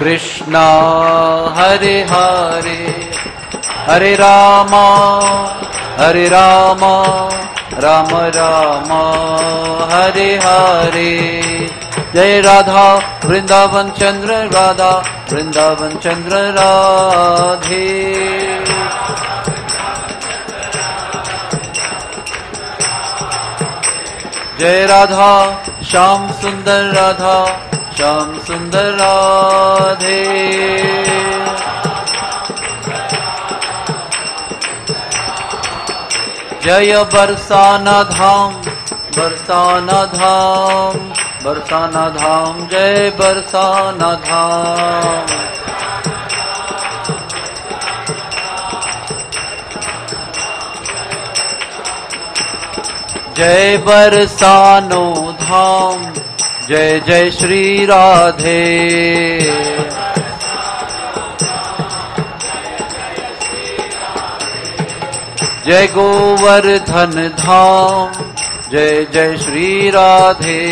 Krishna Hare Hare Hare Rama Hare Rama Rama Rama Hare Hare Jai Radha Vrindavan Chandra Radha Vrindavan Chandra Radhe Jai Radha Shyam Sundar Radha Shyam Sundar Radhe Jaya Barsana Dham Barsana Dham Barsana Dham Jai Barsana Dham Jai Barsano Dham Jai Jai Shri Radhe Jai Govardhan Dham Jai Jai Shri Radhe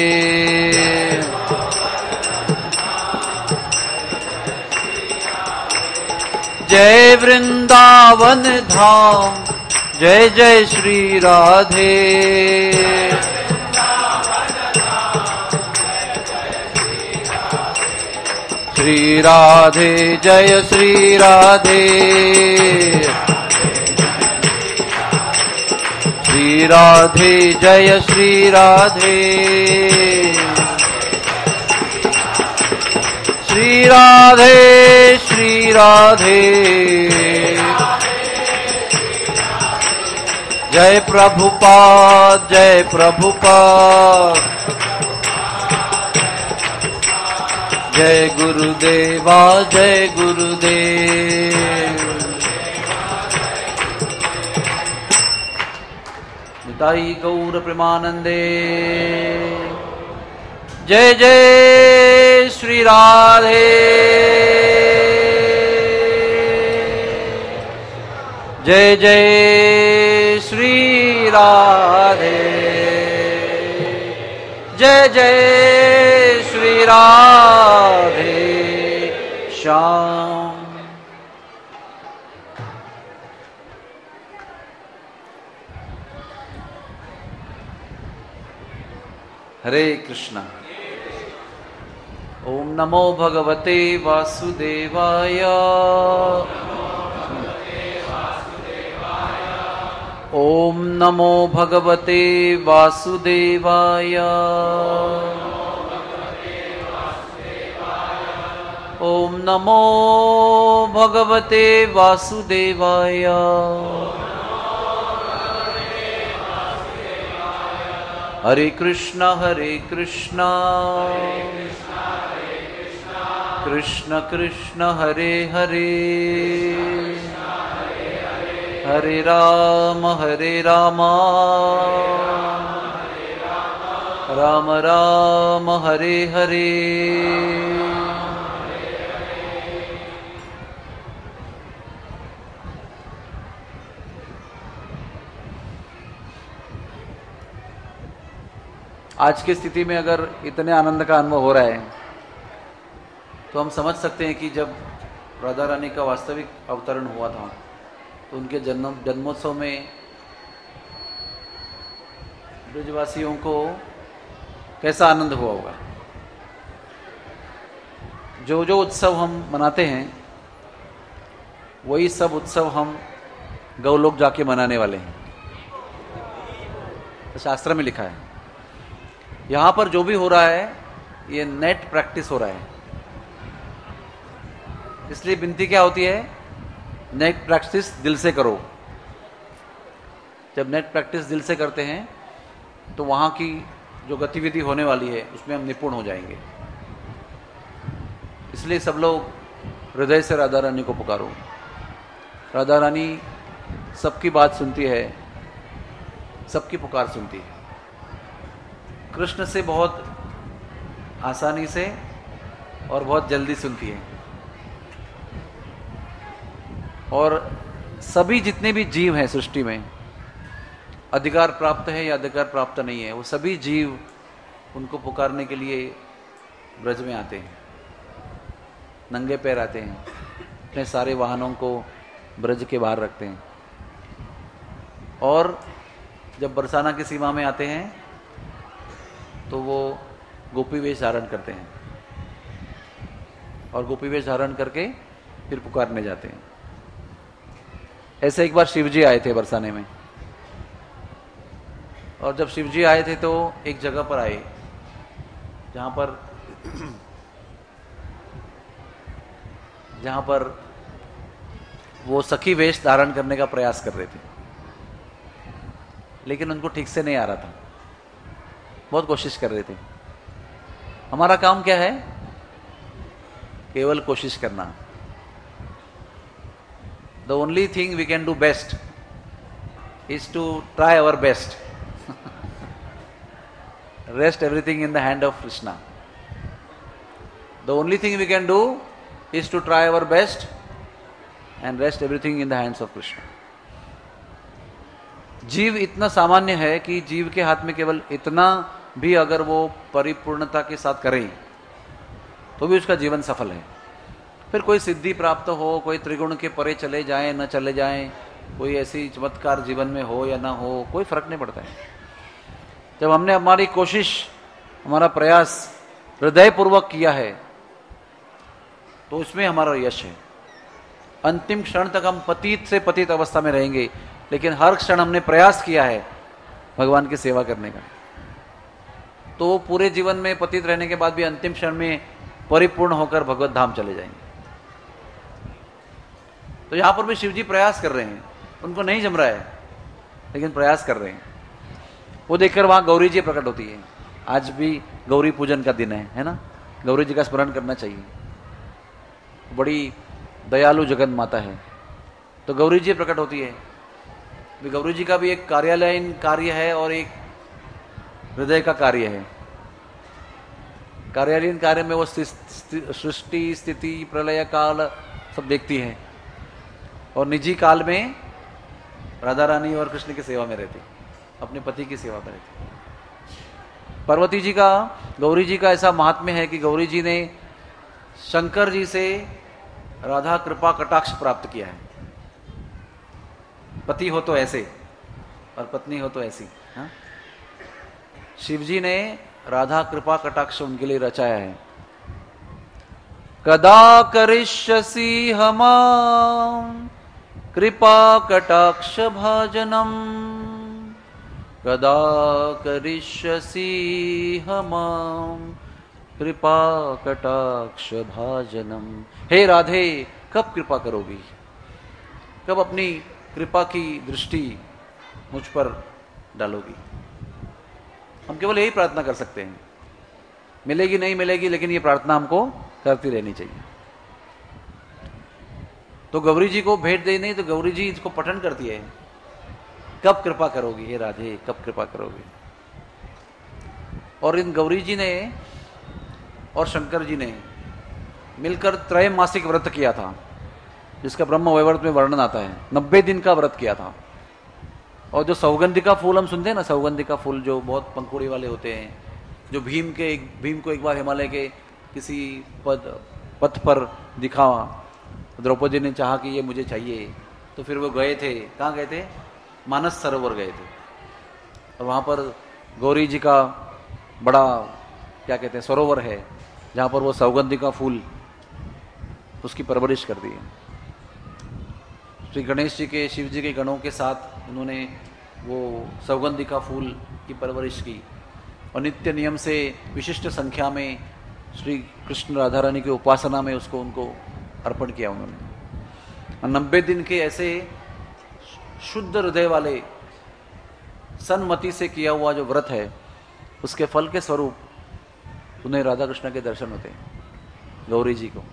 Jai Vrindavan Dham Jai Jai Shri Radhe Shri Radhe Jai Shri Radhe Shri Radhe Jai Shri Radhe Shri Radhe Shri Radhe Jai Prabhupada Jai Prabhupada Jai Gurudeva Jai Gurudev Nitai Gaur Premanande Jai Jai Shri Radhe Jai Jai Shri Radhe Jai Jai Shri Radhe Shyam Hare Krishna Om Namo Bhagavate Vasudevaya Om Namo Bhagavate Vasudevaya Om Namo Bhagavate Vasudevaya Hare Krishna Krishna Krishna Hare Hare Hare Rama Rama Rama Hare Hare आज की स्थिति में अगर इतने आनंद का अनुभव हो रहा है तो हम समझ सकते हैं कि जब राधा रानी का वास्तविक अवतरण हुआ था तो उनके जन्मोत्सव में ब्रजवासियों को कैसा आनंद हुआ होगा। जो जो उत्सव हम मनाते हैं वही सब उत्सव हम गौलोक जाके मनाने वाले हैं, तो शास्त्र में लिखा है। यहाँ पर जो भी हो रहा है ये नेट प्रैक्टिस हो रहा है, इसलिए विनती क्या होती है, नेट प्रैक्टिस दिल से करो। जब नेट प्रैक्टिस दिल से करते हैं तो वहाँ की जो गतिविधि होने वाली है उसमें हम निपुण हो जाएंगे। इसलिए सब लोग हृदय से राधा रानी को पुकारो। राधा रानी सबकी बात सुनती है, सबकी पुकार सुनती है। कृष्ण से बहुत आसानी से और बहुत जल्दी सुनती है। और सभी जितने भी जीव हैं सृष्टि में, अधिकार प्राप्त है या अधिकार प्राप्त नहीं है, वो सभी जीव उनको पुकारने के लिए ब्रज में आते हैं। नंगे पैर आते हैं, अपने सारे वाहनों को ब्रज के बाहर रखते हैं, और जब बरसाना की सीमा में आते हैं तो वो गोपी वेश धारण करते हैं, और गोपी वेश धारण करके फिर पुकारने जाते हैं। ऐसे एक बार शिवजी आए थे बरसाने में, और जब शिवजी आए थे तो एक जगह पर आए जहां पर वो सखी वेश धारण करने का प्रयास कर रहे थे, लेकिन उनको ठीक से नहीं आ रहा था, बहुत कोशिश कर रहे थे। हमारा काम क्या है? केवल कोशिश करना। The only thing we can do best is to try our best. Rest everything in the hand of Krishna. The only thing we can do is to try our best and rest everything in the hands of Krishna. जीव इतना सामान्य है कि जीव के हाथ में केवल इतना भी अगर वो परिपूर्णता के साथ करे तो भी उसका जीवन सफल है। फिर कोई सिद्धि प्राप्त हो, कोई त्रिगुण के परे चले जाएं न चले जाएं, कोई ऐसी चमत्कार जीवन में हो या ना हो, कोई फर्क नहीं पड़ता है। जब हमने हमारी कोशिश, हमारा प्रयास हृदयपूर्वक किया है तो उसमें हमारा यश है। अंतिम क्षण तक हम पतित से पतित अवस्था में रहेंगे, लेकिन हर क्षण हमने प्रयास किया है भगवान की सेवा करने का, तो पूरे जीवन में पतित रहने के बाद भी अंतिम क्षण में परिपूर्ण होकर भगवत धाम चले जाएंगे। तो यहां पर भी शिवजी प्रयास कर रहे हैं, उनको नहीं जम रहा है लेकिन प्रयास कर रहे हैं। वो देखकर वहां गौरी जी प्रकट होती है। आज भी गौरी पूजन का दिन है ना? गौरी जी का स्मरण करना चाहिए। बड़ी दयालु जगत माता है, तो गौरी जी प्रकट होती है। गौरी जी का भी एक कार्यालयीन कार्य है और एक हृदय का कार्य है। कार्यालयीन कार्य में वो सृष्टि, स्थिति, प्रलय काल सब देखती है, और निजी काल में राधा रानी और कृष्ण की सेवा में रहती, अपने पति की सेवा में रहती। पार्वती जी का, गौरी जी का ऐसा महात्म्य है कि गौरी जी ने शंकर जी से राधा कृपा कटाक्ष प्राप्त किया है। पति हो तो ऐसे और पत्नी हो तो ऐसी। हाँ? शिवजी ने राधा कृपा कटाक्ष उनके लिए रचाया है। कदा करिष्यसि हमां कृपा कटाक्ष भाजनम, कदा करिष्यसि हमां कृपा कटाक्ष भाजनम। हे राधे, कब कृपा करोगी? कब अपनी कृपा की दृष्टि मुझ पर डालोगी? हम केवल यही प्रार्थना कर सकते हैं। मिलेगी नहीं मिलेगी, लेकिन ये प्रार्थना हमको करती रहनी चाहिए। तो गौरी जी को भेंट दे नहीं तो गौरी जी इसको पठन करती है, कब कृपा करोगी हे राधे, कब कृपा करोगी? और इन गौरी जी ने और शंकर जी ने मिलकर त्रैमासिक व्रत किया था, जिसका ब्रह्म वैवर्त में वर्णन आता है। 90 दिन का व्रत किया था। और जो सौगंधिका फूल हम सुनते हैं ना, सौगंधिका फूल जो बहुत पंखुड़ी वाले होते हैं, जो भीम को एक बार हिमालय के किसी पथ पर दिखा, द्रौपदी ने चाहा कि ये मुझे चाहिए, तो फिर वो गए थे। कहाँ गए थे? मानस सरोवर गए थे, और वहां पर गौरी जी का बड़ा क्या कहते हैं सरोवर है, जहां पर वो सौगंधिका फूल उसकी परवरिश कर दी है। श्री गणेश जी के, शिव जी के गणों के साथ उन्होंने वो सौगंधिका फूल की परवरिश की, और नित्य नियम से विशिष्ट संख्या में श्री कृष्ण राधा रानी की उपासना में उनको अर्पण किया उन्होंने। 90 दिन के ऐसे शुद्ध हृदय वाले सन्मति से किया हुआ जो व्रत है, उसके फल के स्वरूप उन्हें राधा कृष्ण के दर्शन होते हैं, गौरी जी को।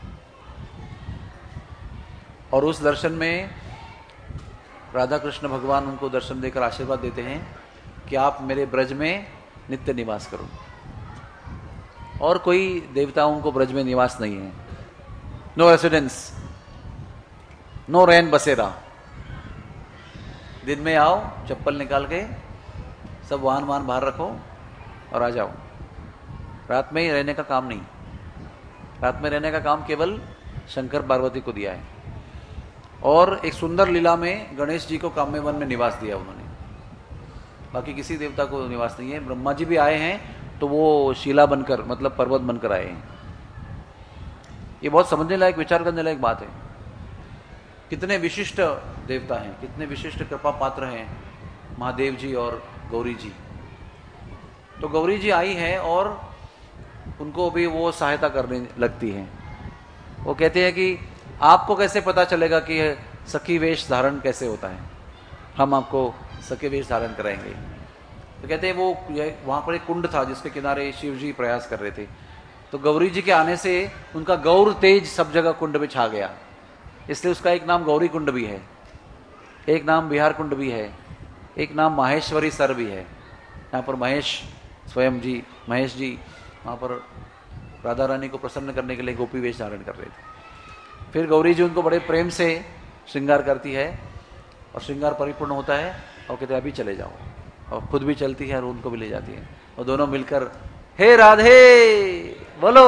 और उस दर्शन में राधा कृष्ण भगवान उनको दर्शन देकर आशीर्वाद देते हैं कि आप मेरे ब्रज में नित्य निवास करो। और कोई देवताओं को ब्रज में निवास नहीं है, नो रेसिडेंस, नो रैन बसेरा। दिन में आओ, चप्पल निकाल के सब वाहन बाहर रखो और आ जाओ। रात में ही रहने का काम नहीं। रात में रहने का काम केवल शंकर पार्वती को दिया है। और एक सुंदर लीला में गणेश जी को काम्य वन में निवास दिया उन्होंने, बाकी किसी देवता को निवास नहीं है। ब्रह्मा जी भी आए हैं तो वो शिला बनकर, मतलब पर्वत बनकर आए हैं। ये बहुत समझने लायक, विचार करने लायक बात है। कितने विशिष्ट देवता हैं, कितने विशिष्ट कृपा पात्र हैं महादेव जी और गौरी जी। तो गौरी जी आई हैं और उनको भी वो सहायता करने लगती हैं। वो कहते हैं कि आपको कैसे पता चलेगा कि सखी वेश धारण कैसे होता है, हम आपको सखी वेश धारण कराएंगे। तो कहते हैं वो वहाँ पर एक कुंड था जिसके किनारे शिव जी प्रयास कर रहे थे। तो गौरी जी के आने से उनका गौर तेज सब जगह कुंड में छा गया, इसलिए उसका एक नाम गौरी कुंड भी है, एक नाम बिहार कुंड भी है, एक नाम माहेश्वरी सर भी है। यहाँ पर महेश स्वयं जी, महेश जी वहाँ पर राधा रानी को प्रसन्न करने के लिए गोपी वेश धारण कर रहे थे। फिर गौरी जी उनको बड़े प्रेम से श्रृंगार करती है और श्रृंगार परिपूर्ण होता है और कहते हैं अभी चले जाओ, और खुद भी चलती है और उनको भी ले जाती है। और दोनों मिलकर हे राधे बोलो,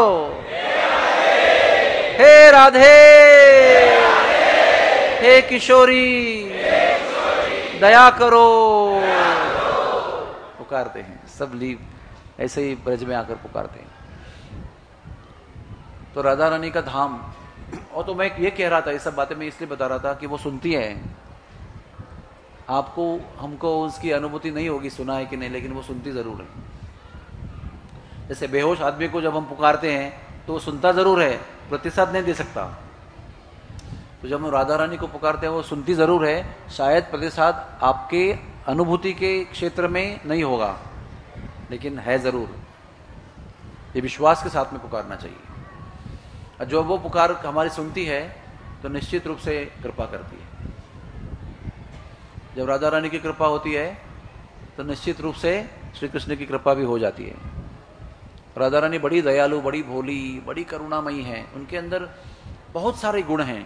हे राधे, हे किशोरी दया करो, पुकारते हैं सब। लीव ऐसे ही ब्रज में आकर पुकारते हैं। तो राधा रानी का धाम। और तो मैं ये कह रहा था, ये सब बातें मैं इसलिए बता रहा था कि वो सुनती है। आपको हमको उसकी अनुभूति नहीं होगी, सुना है कि नहीं, लेकिन वो सुनती जरूर है। जैसे बेहोश आदमी को जब हम पुकारते हैं तो वो सुनता जरूर है, प्रतिसाद नहीं दे सकता। तो जब हम राधा रानी को पुकारते हैं वो सुनती जरूर है, शायद प्रतिसाद आपके अनुभूति के क्षेत्र में नहीं होगा, लेकिन है जरूर। ये विश्वास के साथ में पुकारना चाहिए। और जो वो पुकार हमारी सुनती है तो निश्चित रूप से कृपा करती है। जब राधा रानी की कृपा होती है तो निश्चित रूप से श्री कृष्ण की कृपा भी हो जाती है। राधा रानी बड़ी दयालु, बड़ी भोली, बड़ी करुणामयी है। उनके अंदर बहुत सारे गुण हैं।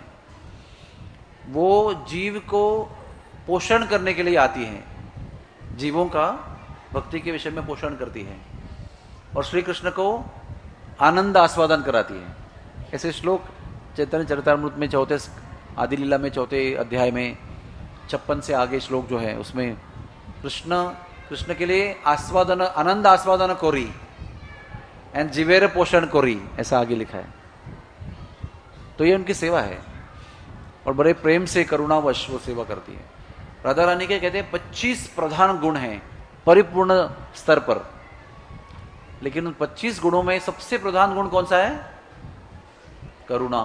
वो जीव को पोषण करने के लिए आती हैं, जीवों का भक्ति के विषय में पोषण करती है और श्री कृष्ण को आनंद आस्वादन कराती है। ऐसे श्लोक चैतन्य चरितामृत में चौथे आदि लीला में चौथे अध्याय में 56 से आगे श्लोक जो है उसमें कृष्ण के लिए आस्वादन, आनंद आस्वादन कोरी एंड जीवेर पोषण कोरी, ऐसा आगे लिखा है। तो ये उनकी सेवा है और बड़े प्रेम से करुणावश वो सेवा करती है। राधा रानी के कहते हैं 25 प्रधान गुण हैं परिपूर्ण स्तर पर, लेकिन उन 25 गुणों में सबसे प्रधान गुण कौन सा है? करुणा।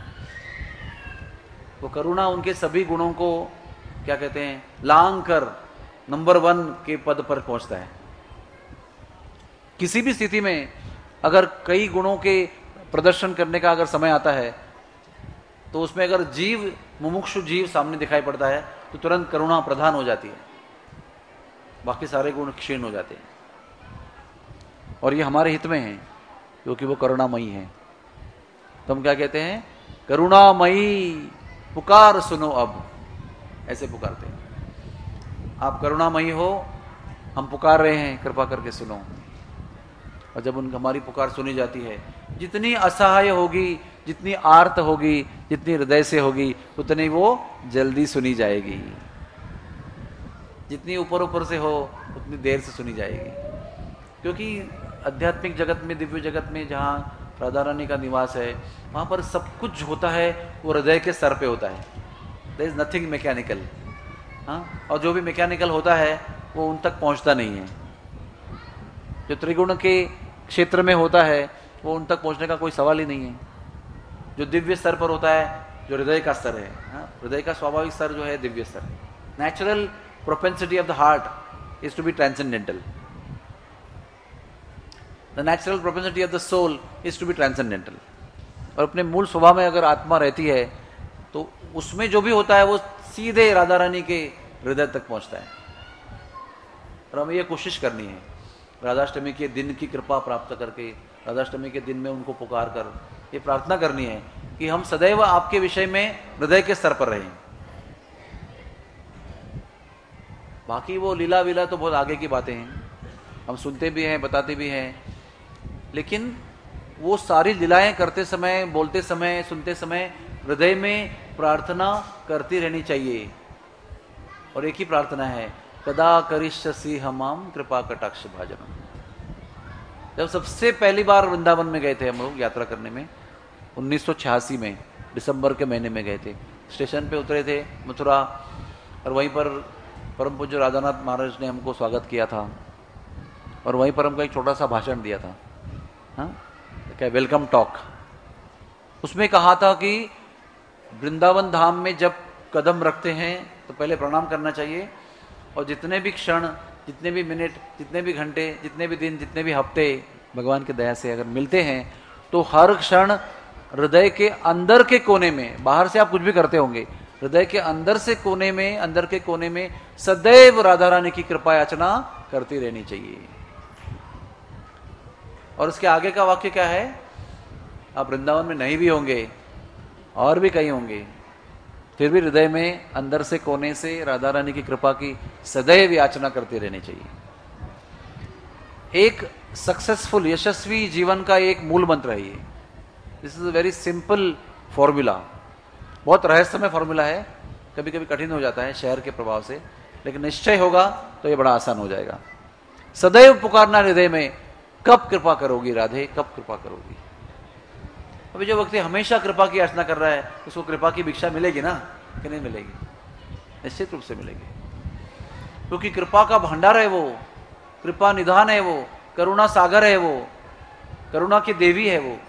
वो करुणा उनके सभी गुणों को क्या कहते हैं, लांग कर नंबर 1 के पद पर पहुंचता है। किसी भी स्थिति में अगर कई गुणों के प्रदर्शन करने का अगर समय आता है तो उसमें अगर जीव, मुमुक्षु जीव सामने दिखाई पड़ता है तो तुरंत करुणा प्रधान हो जाती है, बाकी सारे गुण क्षीण हो जाते हैं। और ये हमारे हित में है क्योंकि वो करुणामयी है। तो हम क्या कहते हैं? करुणामयी पुकार सुनो अब, ऐसे पुकारते हैं। आप करुणामयी हो, हम पुकार रहे हैं, कृपा करके सुनो। और जब हमारी पुकार सुनी जाती है, जितनी असहाय होगी, जितनी आर्त होगी, जितनी हृदय से होगी, उतनी वो जल्दी सुनी जाएगी। जितनी ऊपर ऊपर से हो उतनी देर से सुनी जाएगी। क्योंकि आध्यात्मिक जगत में, दिव्य जगत में जहाँ राधा रानी का निवास है, वहाँ पर सब कुछ होता है वो हृदय के स्तर पे होता है। There is nothing mechanical. हाँ, और जो भी मैकेनिकल होता है वो उन तक पहुँचता नहीं है। जो त्रिगुण के क्षेत्र में होता है वो उन तक पहुँचने का कोई सवाल ही नहीं है। जो दिव्य स्तर पर होता है, जो हृदय का स्तर है, हृदय का स्वाभाविक स्तर जो है दिव्य स्तर। Natural propensity of the heart is to be transcendental. The natural propensity of the soul is to be transcendental. और अपने मूल स्वभाव में अगर आत्मा रहती है तो उसमें जो भी होता है वो सीधे राधा रानी के हृदय तक पहुंचता है। और हमें ये कोशिश करनी है राधाष्टमी के दिन की कृपा प्राप्त करके, राधाष्टमी के दिन में उनको पुकार कर ये प्रार्थना करनी है कि हम सदैव आपके विषय में हृदय के स्तर पर रहें। बाकी वो लीला वीला तो बहुत आगे की बातें हैं, हम सुनते भी हैं, बताते भी हैं, लेकिन वो सारी लीलाएं करते समय, बोलते समय, सुनते समय हृदय में प्रार्थना करती रहनी चाहिए। और एक ही प्रार्थना है, कदा करिष्यसि हमाम कृपा कटाक्ष भाजनम। जब सबसे पहली बार वृंदावन में गए थे हम लोग यात्रा करने में, 1986 में दिसंबर के महीने में गए थे। स्टेशन पे उतरे थे मथुरा, और वहीं पर परम पूज्य राधानाथ महाराज ने हमको स्वागत किया था, और वहीं पर हमको एक छोटा सा भाषण दिया था, हाँ क्या, वेलकम टॉक। उसमें कहा था कि वृंदावन धाम में जब कदम रखते हैं तो पहले प्रणाम करना चाहिए, और जितने भी क्षण, जितने भी मिनट, जितने भी घंटे, जितने भी दिन, जितने भी हफ्ते भगवान की दया से अगर मिलते हैं तो हर क्षण हृदय के अंदर के कोने में, बाहर से आप कुछ भी करते होंगे, हृदय के अंदर से कोने में, अंदर के कोने में सदैव राधा रानी की कृपा याचना करती रहनी चाहिए। और उसके आगे का वाक्य क्या है, आप वृंदावन में नहीं भी होंगे और भी कहीं होंगे, फिर भी हृदय में अंदर से कोने से राधा रानी की कृपा की सदैव याचना करते रहनी चाहिए। एक सक्सेसफुल, यशस्वी जीवन का एक मूल मंत्र है ये। This is a very simple formula. बहुत रहस्यमय फॉर्मूला है, कभी कभी कठिन हो जाता है शहर के प्रभाव से, लेकिन निश्चय होगा तो ये बड़ा आसान हो जाएगा। सदैव पुकारना हृदय में, कब कृपा करोगी राधे, कब कृपा करोगी। अभी जो व्यक्ति हमेशा कृपा की याचना कर रहा है, उसको कृपा की भिक्षा मिलेगी ना, कि नहीं मिलेगी? निश्चित रूप से मिलेगी, क्योंकि कृपा का भंडार है वो, कृपा निधान है वो, करुणा सागर है वो, करुणा की देवी है वो।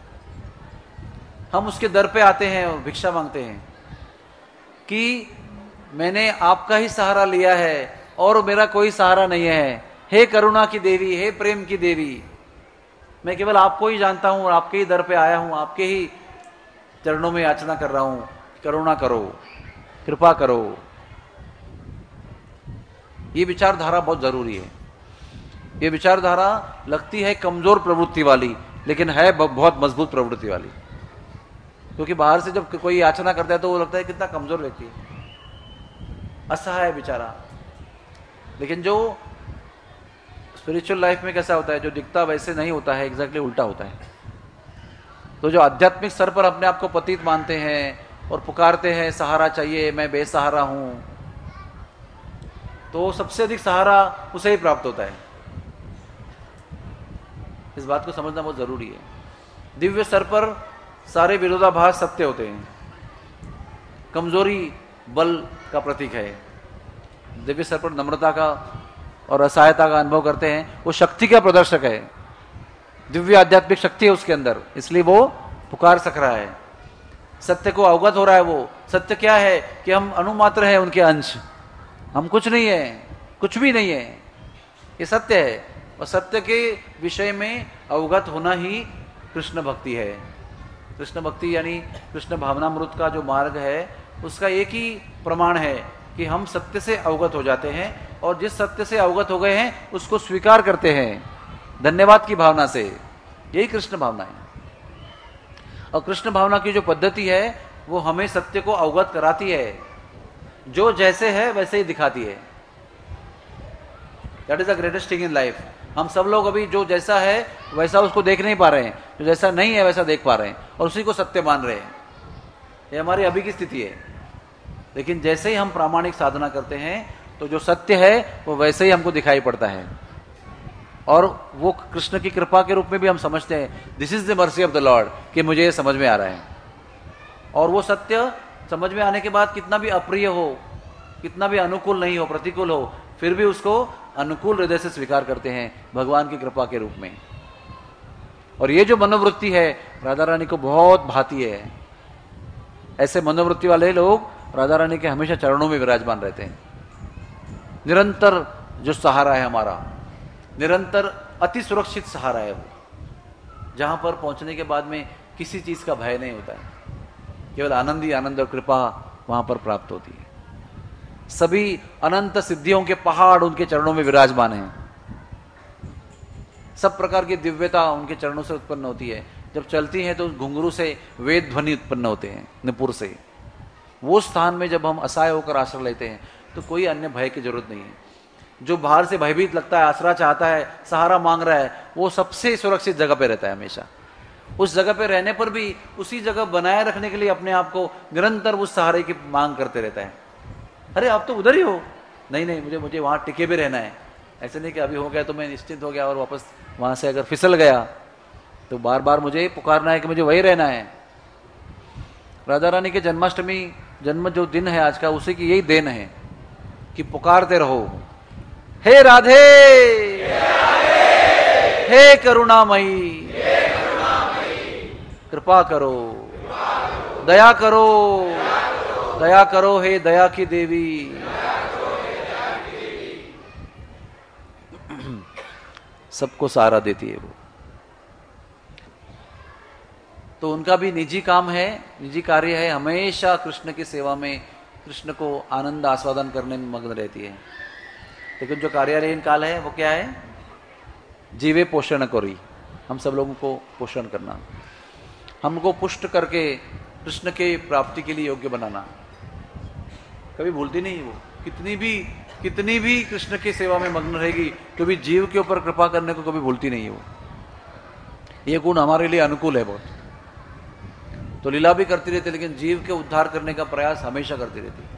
हम उसके दर पे आते हैं और भिक्षा मांगते हैं कि मैंने आपका ही सहारा लिया है और मेरा कोई सहारा नहीं है। हे करुणा की देवी, हे प्रेम की देवी, मैं केवल आपको ही जानता हूं और आपके ही दर पे आया हूं, आपके ही चरणों में याचना कर रहा हूं, करुणा करो, कृपा करो। ये विचारधारा बहुत जरूरी है। ये विचारधारा लगती है कमजोर प्रवृत्ति वाली, लेकिन है बहुत मजबूत प्रवृत्ति वाली। क्योंकि बाहर से जब कोई याचना करता है तो वो लगता है कितना कमजोर व्यक्ति है, असहाय बेचारा। लेकिन जो स्पिरिचुअल लाइफ में कैसा होता है, जो दिखता वैसे नहीं होता है, एग्जैक्टली उल्टा होता है। तो जो आध्यात्मिक स्तर पर अपने आप को पतित मानते हैं और पुकारते हैं सहारा चाहिए, मैं बेसहारा हूं, तो सबसे अधिक सहारा उसे ही प्राप्त होता है। इस बात को समझना बहुत जरूरी है। दिव्य स्तर पर सारे विरोधाभास सत्य होते हैं। कमजोरी बल का प्रतीक है। दिव्य स्तर पर नम्रता का और असहायता का अनुभव करते हैं, वो शक्ति का प्रदर्शक है। दिव्य आध्यात्मिक शक्ति है उसके अंदर, इसलिए वो पुकार सक रहा है, सत्य को अवगत हो रहा है। वो सत्य क्या है कि हम अनुमात्र हैं उनके अंश, हम कुछ नहीं है, कुछ भी नहीं है, ये सत्य है। और सत्य के विषय में अवगत होना ही कृष्ण भक्ति है। कृष्ण भक्ति यानी कृष्ण भावनामृत का जो मार्ग है, उसका एक ही प्रमाण है कि हम सत्य से अवगत हो जाते हैं, और जिस सत्य से अवगत हो गए हैं उसको स्वीकार करते हैं धन्यवाद की भावना से। यही कृष्ण भावना है। और कृष्ण भावना की जो पद्धति है वो हमें सत्य को अवगत कराती है, जो जैसे है वैसे ही दिखाती है। That is the greatest thing in life. हम सब लोग अभी जो जैसा है वैसा उसको देख नहीं पा रहे हैं, जो जैसा नहीं है वैसा देख पा रहे हैं और उसी को सत्य मान रहे हैं। ये हमारी अभी की स्थिति है। लेकिन जैसे ही हम प्रामाणिक साधना करते हैं तो जो सत्य है वो वैसे ही हमको दिखाई पड़ता है, और वो कृष्ण की कृपा के रूप में भी हम समझते हैं, this is the mercy of the lord, कि मुझे ये समझ में आ रहा है। और वो सत्य समझ में आने के बाद कितना भी अप्रिय हो, कितना भी अनुकूल नहीं हो, प्रतिकूल हो, फिर भी उसको अनुकूल हृदय से स्वीकार करते हैं भगवान की कृपा के रूप में। और ये जो मनोवृत्ति है राधा रानी को बहुत भाती है। ऐसे मनोवृत्ति वाले लोग राधा रानी के हमेशा चरणों में विराजमान रहते हैं। निरंतर जो सहारा है हमारा, निरंतर अति सुरक्षित सहारा है वो, जहां पर पहुंचने के बाद में किसी चीज का भय नहीं होता है, केवल आनंद ही आनंद और कृपा वहां पर प्राप्त होती है। सभी अनंत सिद्धियों के पहाड़ उनके चरणों में विराजमान हैं। सब प्रकार की दिव्यता उनके चरणों से उत्पन्न होती है। जब चलती हैं तो घुंघरू से वेद ध्वनि उत्पन्न होते हैं, निपुर से। वो स्थान में जब हम असहाय होकर आश्रय लेते हैं तो कोई अन्य भय की जरूरत नहीं है। जो बाहर से भयभीत लगता है, आसरा चाहता है, सहारा मांग रहा है, वो सबसे सुरक्षित जगह पे रहता है हमेशा। उस जगह पे रहने पर भी उसी जगह बनाए रखने के लिए अपने आप को निरंतर उस सहारे की मांग करते रहता है। अरे आप तो उधर ही हो, नहीं नहीं मुझे वहां टिके भी रहना है। ऐसे नहीं कि अभी हो गया तो मैं निश्चिंत हो गया और वापस वहां से अगर फिसल गया तो बार बार मुझे पुकारना है कि मुझे वही रहना है। राधा रानी के जन्माष्टमी जन्म जो दिन है आज का, उसी की यही देन है कि पुकारते रहो, हे राधे, हे करुणामयी, कृपा करो, दया करो, दया करो हे दया की देवी। सबको सहारा देती है वो। तो उनका भी निजी काम है, निजी कार्य है, हमेशा कृष्ण की सेवा में, कृष्ण को आनंद आस्वादन करने में मग्न रहती है। लेकिन जो कार्यालयीन काल है वो क्या है? जीवे पोषण करी, हम सब लोगों को पोषण करना, हमको पुष्ट करके कृष्ण के प्राप्ति के लिए योग्य बनाना। कभी भूलती नहीं वो, कितनी भी कृष्ण की सेवा में मग्न रहेगी तो भी जीव के ऊपर कृपा करने को कभी भूलती नहीं वो। ये गुण हमारे लिए अनुकूल है बहुत। तो लीला भी करती रहती है लेकिन जीव के उद्धार करने का प्रयास हमेशा करती रहती है।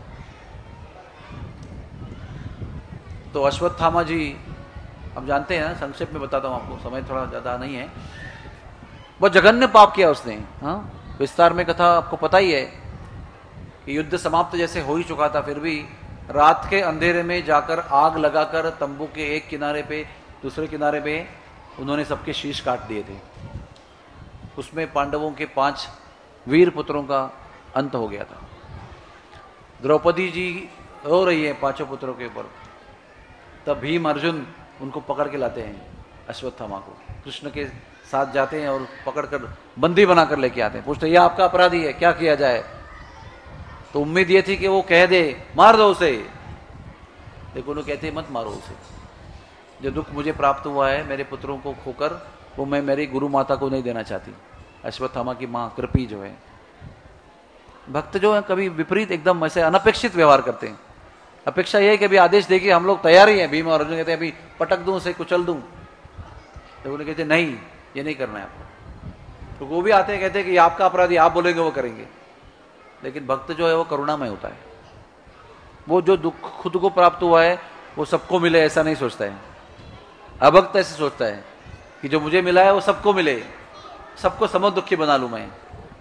तो अश्वत्थामा जी हम जानते हैं, संक्षेप में बताता हूं आपको, समय थोड़ा ज्यादा नहीं है। बहुत जघन्य पाप किया उसने। हाँ, विस्तार में कथा आपको पता ही है कि युद्ध समाप्त जैसे हो ही चुका था, फिर भी रात के अंधेरे में जाकर आग लगाकर तंबू के एक किनारे पे दूसरे किनारे पे उन्होंने सबके शीश काट दिए थे। उसमें पांडवों के 5 वीर पुत्रों का अंत हो गया था। द्रौपदी जी रो रही है 5 पुत्रों के ऊपर। तब भीम अर्जुन उनको पकड़ के लाते हैं, अश्वत्थामा को कृष्ण के साथ जाते हैं और पकड़कर बंदी बनाकर लेके आते हैं। पूछते ये आपका अपराधी है, क्या किया जाए? तो उम्मीद ये थी कि वो कह दे मार दो उसे, लेकिन वो कहते मत मारो उसे। जो दुख मुझे प्राप्त हुआ है मेरे पुत्रों को खोकर, वो मैं मेरी गुरु माता को नहीं देना चाहती। अश्वत्थामा की मां कृपी जो है, भक्त जो है कभी विपरीत एकदम ऐसे अनपेक्षित व्यवहार करते हैं। अपेक्षा यह है कि अभी आदेश देगी, हम लोग तैयार ही हैं। भीम और अर्जुन कहते हैं अभी पटक दूं उसे, कुचल दूं। तो उन्हें कहते नहीं, ये नहीं करना है आपको। तो वो भी आते हैं, कहते हैं कि आपका अपराधी, आप बोलेंगे वो करेंगे। लेकिन भक्त जो है वो करुणामय होता है। वो जो दुख खुद को प्राप्त हुआ है वो सबको मिले ऐसा नहीं सोचता है। अभक्त ऐसे सोचता है कि जो मुझे मिला है वो सबको मिले, सबको सम दुखी बना लूं मैं।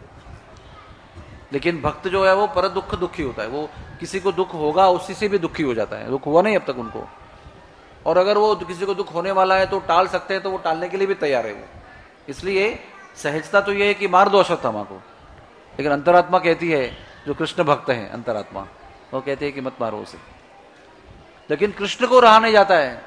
लेकिन भक्त जो है वो पर दुख दुखी होता है। वो किसी को दुख होगा उसी से भी दुखी हो जाता है। दुख हुआ नहीं अब तक उनको, और अगर वो किसी को दुख होने वाला है तो टाल सकते हैं तो वो टालने के लिए भी तैयार है वो। इसलिए सहजता तो ये है कि मार दो अश्वत्थामा को, लेकिन अंतरात्मा कहती है, जो कृष्ण भक्त है अंतरात्मा, वो कहती है कि मत मारो उसे। लेकिन कृष्ण को रहा नहीं जाता है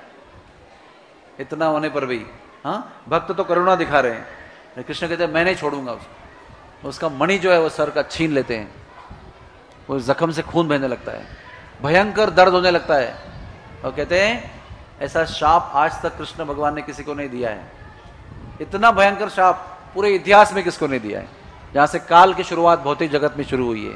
इतना होने पर भी। हाँ, भक्त तो करुणा दिखा रहे हैं, कृष्ण कहते हैं मैं नहीं छोड़ूंगा उसको। उसका मणि जो है वो सर का छीन लेते हैं, वो जख्म से खून बहने लगता है, भयंकर दर्द होने लगता है। और कहते हैं ऐसा शाप आज तक कृष्ण भगवान ने किसी को नहीं दिया है। इतना भयंकर शाप पूरे इतिहास में किसको नहीं दिया है, जहां से काल की शुरुआत भौतिक जगत में शुरू हुई है।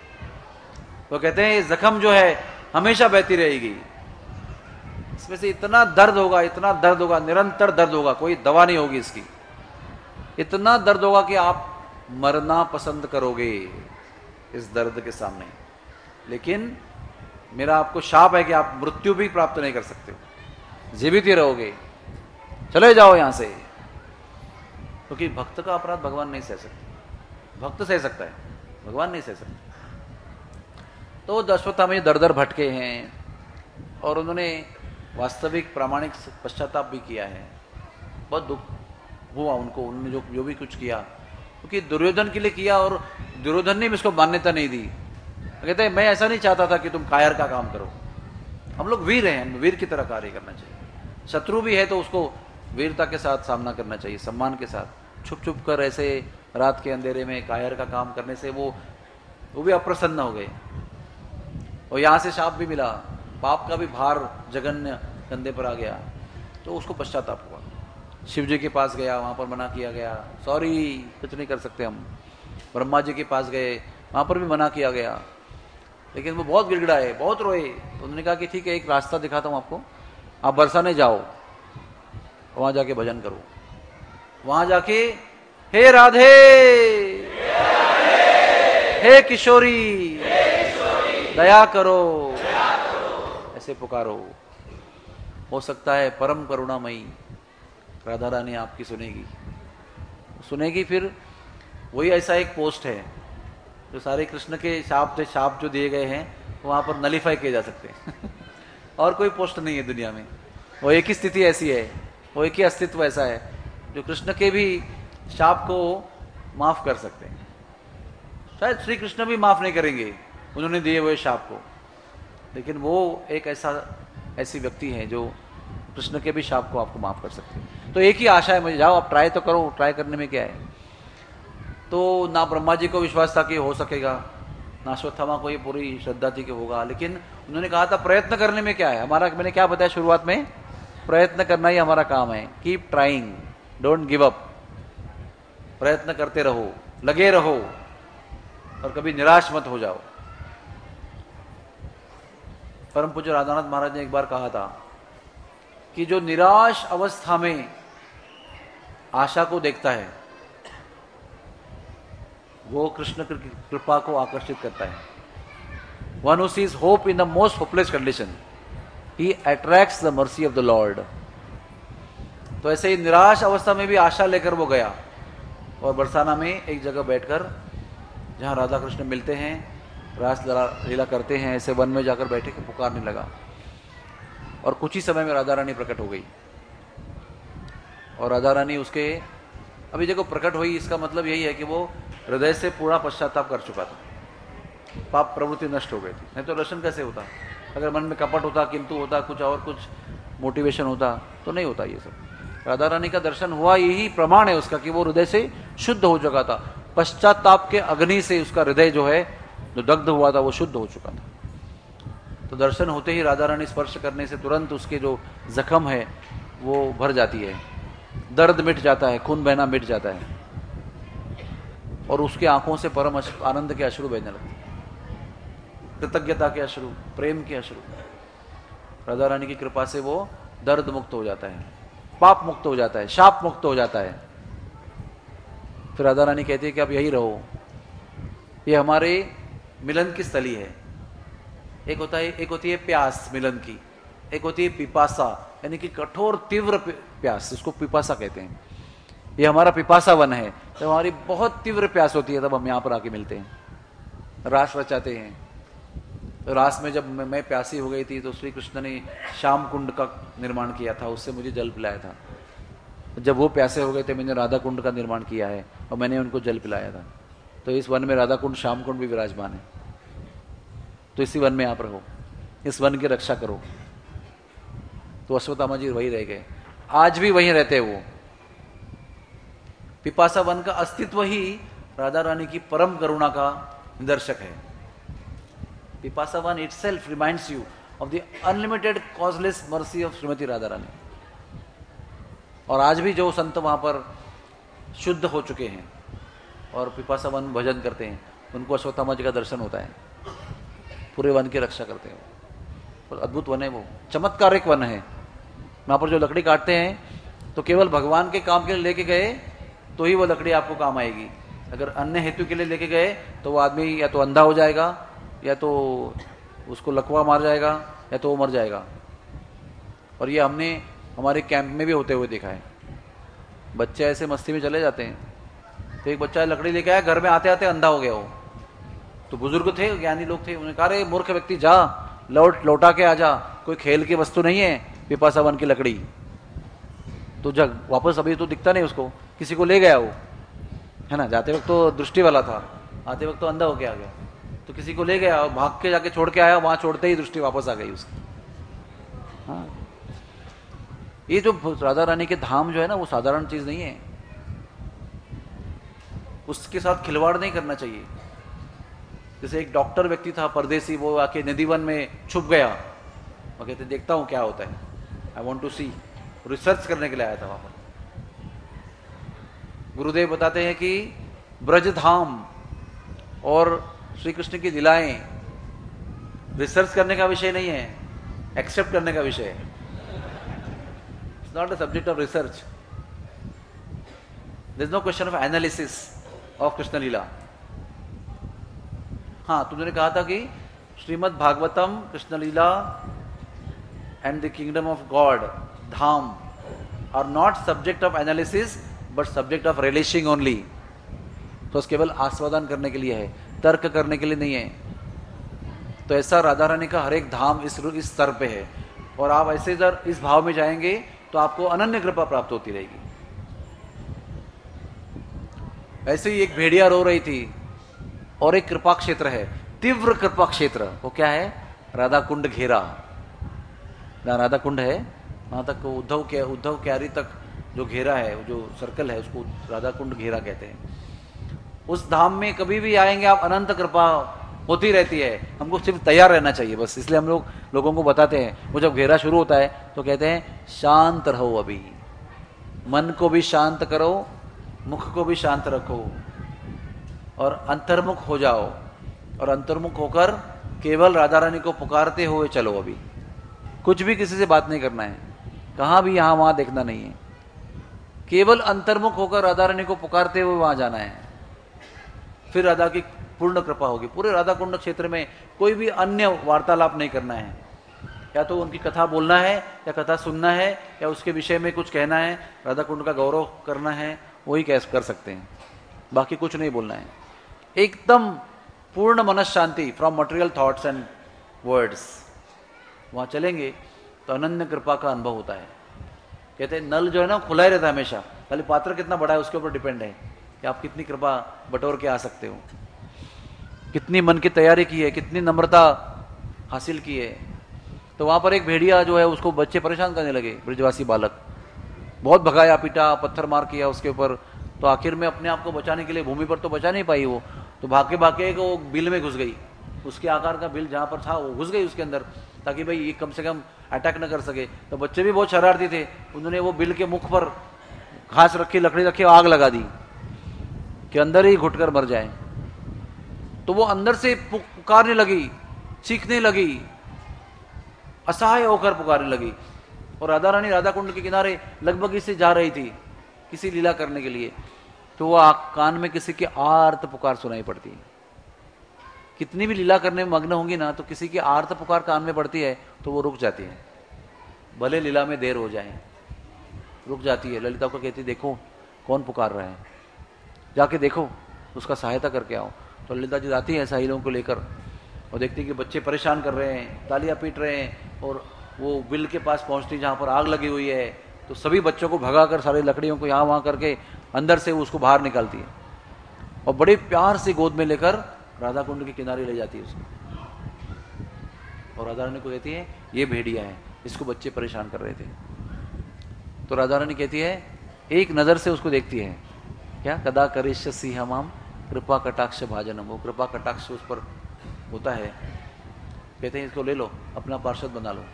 तो कहते हैं ये जख्म जो है हमेशा बहती रहेगी, इसमें से इतना दर्द होगा, इतना दर्द होगा, निरंतर दर्द होगा, कोई दवा नहीं होगी इसकी। इतना दर्द होगा कि आप मरना पसंद करोगे इस दर्द के सामने। लेकिन मेरा आपको शाप है कि आप मृत्यु भी प्राप्त नहीं कर सकते हो, जीवित ही रहोगे, चले जाओ यहां से। क्योंकि भक्त का अपराध भगवान नहीं सह सकते। भक्त सह सकता है, भगवान नहीं सह सकता। तो अश्वत्थामा दर दर भटके हैं और उन्होंने वास्तविक प्रामाणिक पश्चाताप भी किया है। बहुत दुख हुआ उनको, उन्होंने जो भी कुछ किया, क्योंकि दुर्योधन के लिए किया और दुर्योधन ने भी इसको मान्यता नहीं दी। कहते हैं मैं ऐसा नहीं चाहता था कि तुम कायर का काम करो, हम लोग वीर हैं, वीर की तरह कार्य करना चाहिए। शत्रु भी है तो उसको वीरता के साथ सामना करना चाहिए, सम्मान के साथ। छुप छुप कर ऐसे रात के अंधेरे में कायर का काम करने से वो भी अप्रसन्न हो गए और यहां से शाप भी मिला, पाप का भी भार जघन्य कंधे पर आ गया। तो उसको पश्चाताप हुआ, शिव जी के पास गया, वहां पर मना किया गया, सॉरी कुछ नहीं कर सकते हम। ब्रह्मा जी के पास गए, वहां पर भी मना किया गया, लेकिन वो बहुत गिड़गिड़ाए, बहुत रोए। तो उन्होंने कहा कि ठीक है, एक रास्ता दिखाता हूं आपको, आप बरसाने जाओ, वहां जाके भजन करो। वहां जाके हे राधे, हे किशोरी, दया करो, ऐसे पुकारो। हो सकता है परम करुणामयी राधा रानी आपकी सुनेगी। फिर वही ऐसा एक पोस्ट है जो सारे कृष्ण के शाप जो दिए गए हैं वहां पर नलीफाई किए जा सकते हैं और कोई पोस्ट नहीं है दुनिया में। वो एक ही स्थिति ऐसी है, वो एक ही अस्तित्व ऐसा है जो कृष्ण के भी शाप को माफ कर सकते हैं। शायद श्री कृष्ण भी माफ नहीं करेंगे उन्होंने दिए हुए शाप को, लेकिन वो एक ऐसी व्यक्ति है जो कृष्ण के भी शाप को आपको माफ कर सकते हैं। तो एक ही आशा है मुझे, जाओ आप ट्राई तो करो, ट्राई करने में क्या है। तो ना ब्रह्मा जी को विश्वास था कि हो सकेगा, ना अश्वत्थामा को ये पूरी श्रद्धा थी कि होगा, लेकिन उन्होंने कहा था प्रयत्न करने में क्या है। हमारा, मैंने क्या बताया शुरुआत में, प्रयत्न करना ही हमारा काम है। Keep trying, don't give up. प्रयत्न करते रहो, लगे रहो और कभी निराश मत हो जाओ। परम पूज्य राधानाथ महाराज ने एक बार कहा था कि जो निराश अवस्था में आशा को देखता है वो कृष्ण की कृपा को आकर्षित करता है। One who sees hope in the most hopeless condition, he attracts the mercy of the Lord. तो ऐसे ही निराश अवस्था में भी आशा लेकर वो गया और बरसाना में एक जगह बैठकर, जहां राधा कृष्ण मिलते हैं, रास लीला करते हैं, ऐसे वन में जाकर बैठे के पुकारने लगा। और कुछ ही समय में राधा रानी प्रकट हो गई। और राधा रानी उसके, अभी देखो प्रकट हुई, इसका मतलब यही है कि वो हृदय से पूरा पश्चाताप कर चुका था, पाप प्रवृत्ति नष्ट हो गई थी। नहीं तो दर्शन कैसे होता? अगर मन में कपट होता, किंतु होता, कुछ मोटिवेशन होता तो नहीं होता ये सब। राधा रानी का दर्शन हुआ, यही प्रमाण है उसका कि वो हृदय से शुद्ध हो चुका था। पश्चाताप के अग्नि से उसका हृदय जो है, जो दग्ध हुआ था, वो शुद्ध हो चुका था। तो दर्शन होते ही राधा रानी स्पर्श करने से तुरंत उसके जो जख्म है वो भर जाती है, दर्द मिट जाता है, खून बहना मिट जाता है और उसके आंखों से परम आनंद के अश्रु बहने लगते हैं, कृतज्ञता के अश्रु, प्रेम के अश्रु। राधा रानी की कृपा से वो दर्द मुक्त हो जाता है, पाप मुक्त हो जाता है, शाप मुक्त हो जाता है। फिर राधा रानी कहती है कि अब यही रहो, ये हमारे मिलन की स्थली है। एक होती है प्यास मिलन की, एक होती है पिपासा, यानी कि कठोर तीव्र प्यास, इसको पिपासा कहते हैं। ये हमारा पिपासा वन है, जब हमारी बहुत तीव्र प्यास होती है तब हम यहाँ पर आके मिलते हैं, रास रचाते हैं। तो रास में जब मैं प्यासी हो गई थी तो श्री कृष्ण ने श्याम कुंड का निर्माण किया था, उससे मुझे जल पिलाया था। जब वो प्यासे हो गए थे, मैंने राधा कुंड का निर्माण किया है और मैंने उनको जल पिलाया था। तो इस वन में राधा कुंड, श्याम कुंड भी विराजमान है। तो इसी वन में आप रहो, इस वन की रक्षा करो। तो अश्वत्थामा जी वही रह गए, आज भी वहीं रहते हैं वो। पिपासा वन का अस्तित्व ही राधा रानी की परम करुणा का निदर्शक है। पिपासा one itself reminds you of the unlimited causeless mercy of Shrimati Radha Rani. और आज भी जो संत वहां पर शुद्ध हो चुके हैं और पिपासा वन भजन करते हैं, उनको अश्वत्थामा जी का दर्शन होता है, पूरे वन की रक्षा करते हैं। तो अद्भुत वन है वो, चमत्कारिक वन है। वहां पर जो लकड़ी काटते हैं तो केवल भगवान के काम के लिए लेके गए तो ही वो लकड़ी आपको काम आएगी। अगर अन्य हेतु के लिए लेके गए तो वो आदमी या तो अंधा हो जाएगा, या तो उसको लकवा मार जाएगा, या तो वो मर जाएगा। और ये हमने हमारे कैंप में भी होते हुए देखा है। बच्चे ऐसे मस्ती में चले जाते हैं, तो एक बच्चा लकड़ी लेके आया, घर में आते आते अंधा हो गया हो। तो बुजुर्ग थे, ज्ञानी लोग थे, उन्होंने कहा रे मूर्ख व्यक्ति, जा लौटा के आ जा, कोई खेल की वस्तु नहीं है पिपासा वन की लकड़ी। तो जग वापस, अभी तो दिखता नहीं उसको, किसी को ले गया वो, है ना। जाते वक्त तो दृष्टि वाला था, आते वक्त तो अंधा होके आ गया। तो किसी को ले गया और भाग के जाके छोड़ के आया, वहां छोड़ते ही दृष्टि वापस आ गई उसकी। हाँ, ये जो राधा रानी के धाम जो है ना, वो साधारण चीज नहीं है। उसके साथ खिलवाड़ नहीं करना चाहिए। जैसे एक डॉक्टर व्यक्ति था परदेसी, वो आके नदीवन में छुप गया, वो कहते देखता हूं क्या होता है, I want to see, research करने के लिए आया था वहां पर। गुरुदेव बताते हैं कि ब्रज धाम और श्री कृष्ण की लीलाएं रिसर्च करने का विषय नहीं है, एक्सेप्ट करने का विषय है। It's not a subject of research. There is no question of analysis of Krishna lila. हाँ, तुमने कहा था कि Srimad Bhagavatam, Krishna lila and the kingdom of God, dham are not subject of analysis but subject of relishing only. तो केवल आस्वादन करने के लिए है, तर्क करने के लिए नहीं है। तो ऐसा राधा रानी का हर एक धाम इस स्तर पे है, और आप ऐसे इधर इस भाव में जाएंगे तो आपको अनन्य कृपा प्राप्त होती रहेगी। ऐसे ही एक भेड़िया रो रही थी, और एक कृपा क्षेत्र है, तीव्र कृपा क्षेत्र। वो क्या है? राधा कुंड घेरा। जहां राधा कुंड है वहां तक उद्धव क्यारी तक जो घेरा है, जो सर्कल है, उसको राधा कुंड घेरा कहते हैं। उस धाम में कभी भी आएंगे आप, अनंत कृपा होती रहती है। हमको सिर्फ तैयार रहना चाहिए बस। इसलिए हम लोगों को बताते हैं, वो जब घेरा शुरू होता है तो कहते हैं शांत रहो, अभी मन को भी शांत करो, मुख को भी शांत रखो, और अंतर्मुख हो जाओ, और अंतर्मुख होकर केवल राधा रानी को पुकारते हुए चलो। अभी कुछ भी किसी से बात नहीं करना है, कहां भी यहां वहां देखना नहीं है, केवल अंतर्मुख होकर राधा रानी को पुकारते हुए वहां जाना है। फिर राधा की पूर्ण कृपा होगी। पूरे राधा कुंड क्षेत्र में कोई भी अन्य वार्तालाप नहीं करना है, या तो उनकी कथा बोलना है, या कथा सुनना है, या उसके विषय में कुछ कहना है, राधा कुंड का गौरव करना है, वही कैसे कर सकते हैं। बाकी कुछ नहीं बोलना है। एकदम पूर्ण मनस शांति from material thoughts and words. वहां चलेंगे तो अनन्य कृपा का अनुभव होता है। कहते हैं नल जो है ना खुला ही रहता है हमेशा, खाली पात्र कितना बड़ा है उसके ऊपर डिपेंड है कि आप कितनी कृपा बटोर के आ सकते हो, कितनी मन की तैयारी की है, कितनी नम्रता हासिल की है। तो वहां पर एक भेड़िया जो है, उसको बच्चे परेशान करने लगे, ब्रजवासी बालक, बहुत भगाया पीटा, पत्थर मार किया उसके ऊपर। तो आखिर में अपने आप को बचाने के लिए, भूमि पर तो बचा नहीं पाई वो, तो भाग के वो बिल में घुस गई। उसके आकार का बिल जहां पर था वो घुस गई उसके अंदर, ताकि भाई ये कम से कम अटैक न कर सके। तो बच्चे भी बहुत शरारती थे, उन्होंने वो बिल के मुख पर घास रखी, लकड़ी रखी, आग लगा दी कि अंदर ही घुटकर मर जाए। तो वो अंदर से पुकारने लगी, चीखने लगी, असहाय होकर पुकारने लगी। और राधा रानी राधा कुंड के किनारे लगभग इससे जा रही थी किसी लीला करने के लिए, तो वो कान में किसी की आर्त पुकार सुनाई पड़ती है। कितनी भी लीला करने में मग्न होंगी ना, तो किसी की आर्त पुकार कान में पड़ती है तो वो रुक जाती है, भले लीला में देर हो जाए, रुक जाती है। ललिता को कहती देखो कौन पुकार रहा है, जाके देखो, उसका सहायता करके आओ। तो ललिता जी जाती है साहिलों को लेकर, और देखती है कि बच्चे परेशान कर रहे हैं, तालियां पीट रहे हैं, और वो बिल के पास पहुंचती जहां पर आग लगी हुई है, तो सभी बच्चों को भगाकर, सारी लकड़ियों को यहाँ वहां करके अंदर से उसको बाहर निकालती है, और बड़े प्यार से गोद में लेकर राधा कुंड के किनारे ले जाती है उसको। और राधा रानी को कहती है ये भेड़िया है, इसको बच्चे परेशान कर रहे थे। तो राधा रानी कहती है, एक नजर से उसको देखती है, क्या कदा करिष्यसि हमाम कृपा कटाक्ष भाजनम। वो कृपा कटाक्ष उस पर होता है। कहते हैं इसको ले लो, अपना पार्षद बना लो।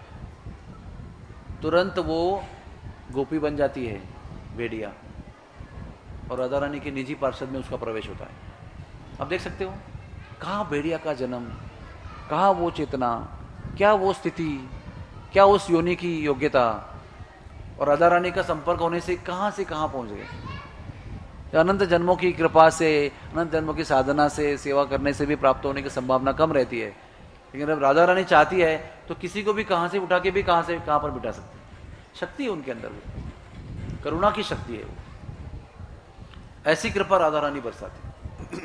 तुरंत वो गोपी बन जाती है भेड़िया, और राधा रानी के निजी पार्षद में उसका प्रवेश होता है। अब देख सकते हो कहाँ भेड़िया का जन्म, कहाँ वो चेतना, क्या वो स्थिति, क्या उस योनि की योग्यता, और राधा रानी का संपर्क होने से कहाँ पहुंच गए। अनंत जन्मों की कृपा से, अनंत जन्मों की साधना से, सेवा करने से भी प्राप्त होने की संभावना कम रहती है। लेकिन जब राधा रानी चाहती है तो किसी को भी कहां से उठा के भी कहां से कहां पर बिठा सकती है। शक्ति है उनके अंदर, करुणा की शक्ति है वो। ऐसी कृपा राधा रानी बरसाती।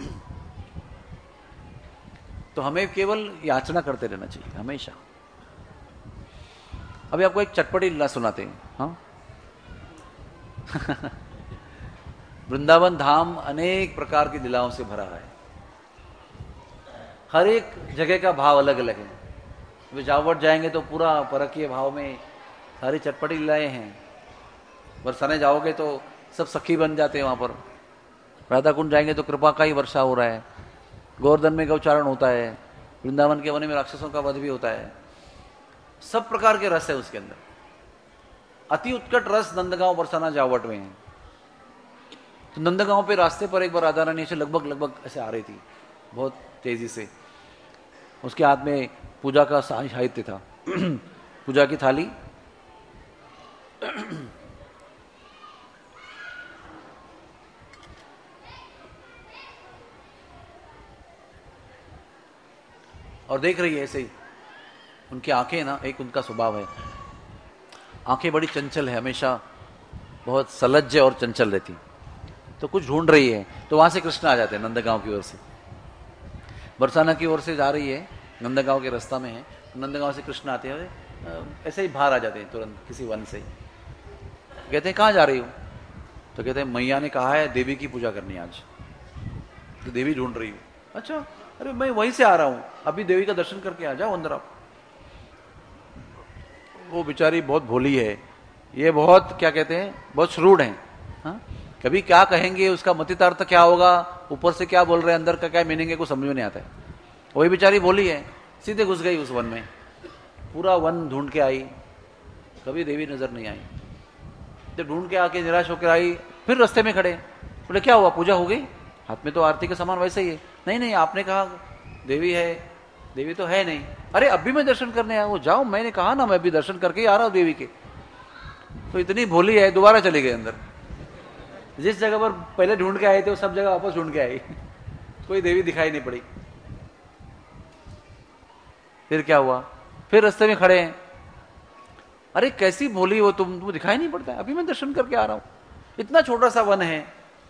तो हमें केवल याचना करते रहना चाहिए हमेशा। अभी आपको एक चटपटी लीला सुनाते हैं। हाँ वृंदावन धाम अनेक प्रकार की लीलाओं से भरा है। हर एक जगह का भाव अलग अलग है। विजावट जाएंगे तो पूरा परकीय भाव में सारी चटपटी लीलाएं हैं। बरसाने जाओगे तो सब सखी बन जाते हैं वहां पर। राधा कुंड जाएंगे तो कृपा का ही वर्षा हो रहा है। गोवर्धन में गौचारण होता है। वृंदावन के वन में राक्षसों का वध भी होता है। सब प्रकार के रस है उसके अंदर। अति उत्कट रस नंदगांव बरसाना जावट में है। तो नंदगांव पे रास्ते पर एक बार राधा रानी से लगभग ऐसे आ रही थी बहुत तेजी से। उसके हाथ में पूजा का साहित्य था पूजा की थाली। और देख रही है ऐसे ही। उनकी आंखें ना, एक उनका स्वभाव है, आंखें बड़ी चंचल है, हमेशा बहुत सलज्ज और चंचल रहती। तो कुछ ढूंढ रही है, तो वहां से कृष्ण आ जाते हैं नंदगांव की ओर से। बरसाना की ओर से जा रही है, नंदगांव के रास्ता में है, नंदगांव से कृष्ण आते हैं, ऐसे ही बाहर आ जाते हैं तुरंत किसी वन से। कहते हैं कहाँ जा रही हो? तो कहते हैं मैया ने कहा है देवी की पूजा करनी आज, तो देवी ढूंढ रही हूँ। अच्छा, अरे मैं वहीं से आ रहा हूँ, अभी देवी का दर्शन करके आ जाओ अंदर आप। वो बेचारी बहुत भोली है, ये बहुत क्या कहते हैं, बहुत श्रूड है। हाँ, कभी क्या कहेंगे, उसका मतितार्थ क्या होगा, ऊपर से क्या बोल रहे हैं, अंदर का क्या मीनिंग है, कुछ समझ में नहीं आता है। वही बेचारी भोली है, सीधे घुस गई उस वन में। पूरा वन ढूंढ के आई, कभी देवी नजर नहीं आई। जब ढूंढ के आके निराश होकर आई, फिर रास्ते में खड़े, बोले क्या हुआ, पूजा हो गई? हाथ में तो आरती का सामान वैसे ही है। नहीं नहीं, आपने कहा देवी है, देवी तो है नहीं। अरे अभी मैं दर्शन करने आया हूँ, जाओ, मैंने कहा ना मैं अभी दर्शन करके ही आ रहा हूँ देवी के। तो इतनी भोली है, दोबारा चले गए अंदर। जिस जगह पर पहले ढूंढ के आए थे वो सब जगह वापस ढूंढ के आई, कोई देवी दिखाई नहीं पड़ी। फिर क्या हुआ, फिर रास्ते में खड़े हैं, अरे कैसी भोली हो तुम दिखाई नहीं पड़ता है, अभी मैं दर्शन करके आ रहा हूं, इतना छोटा सा वन है।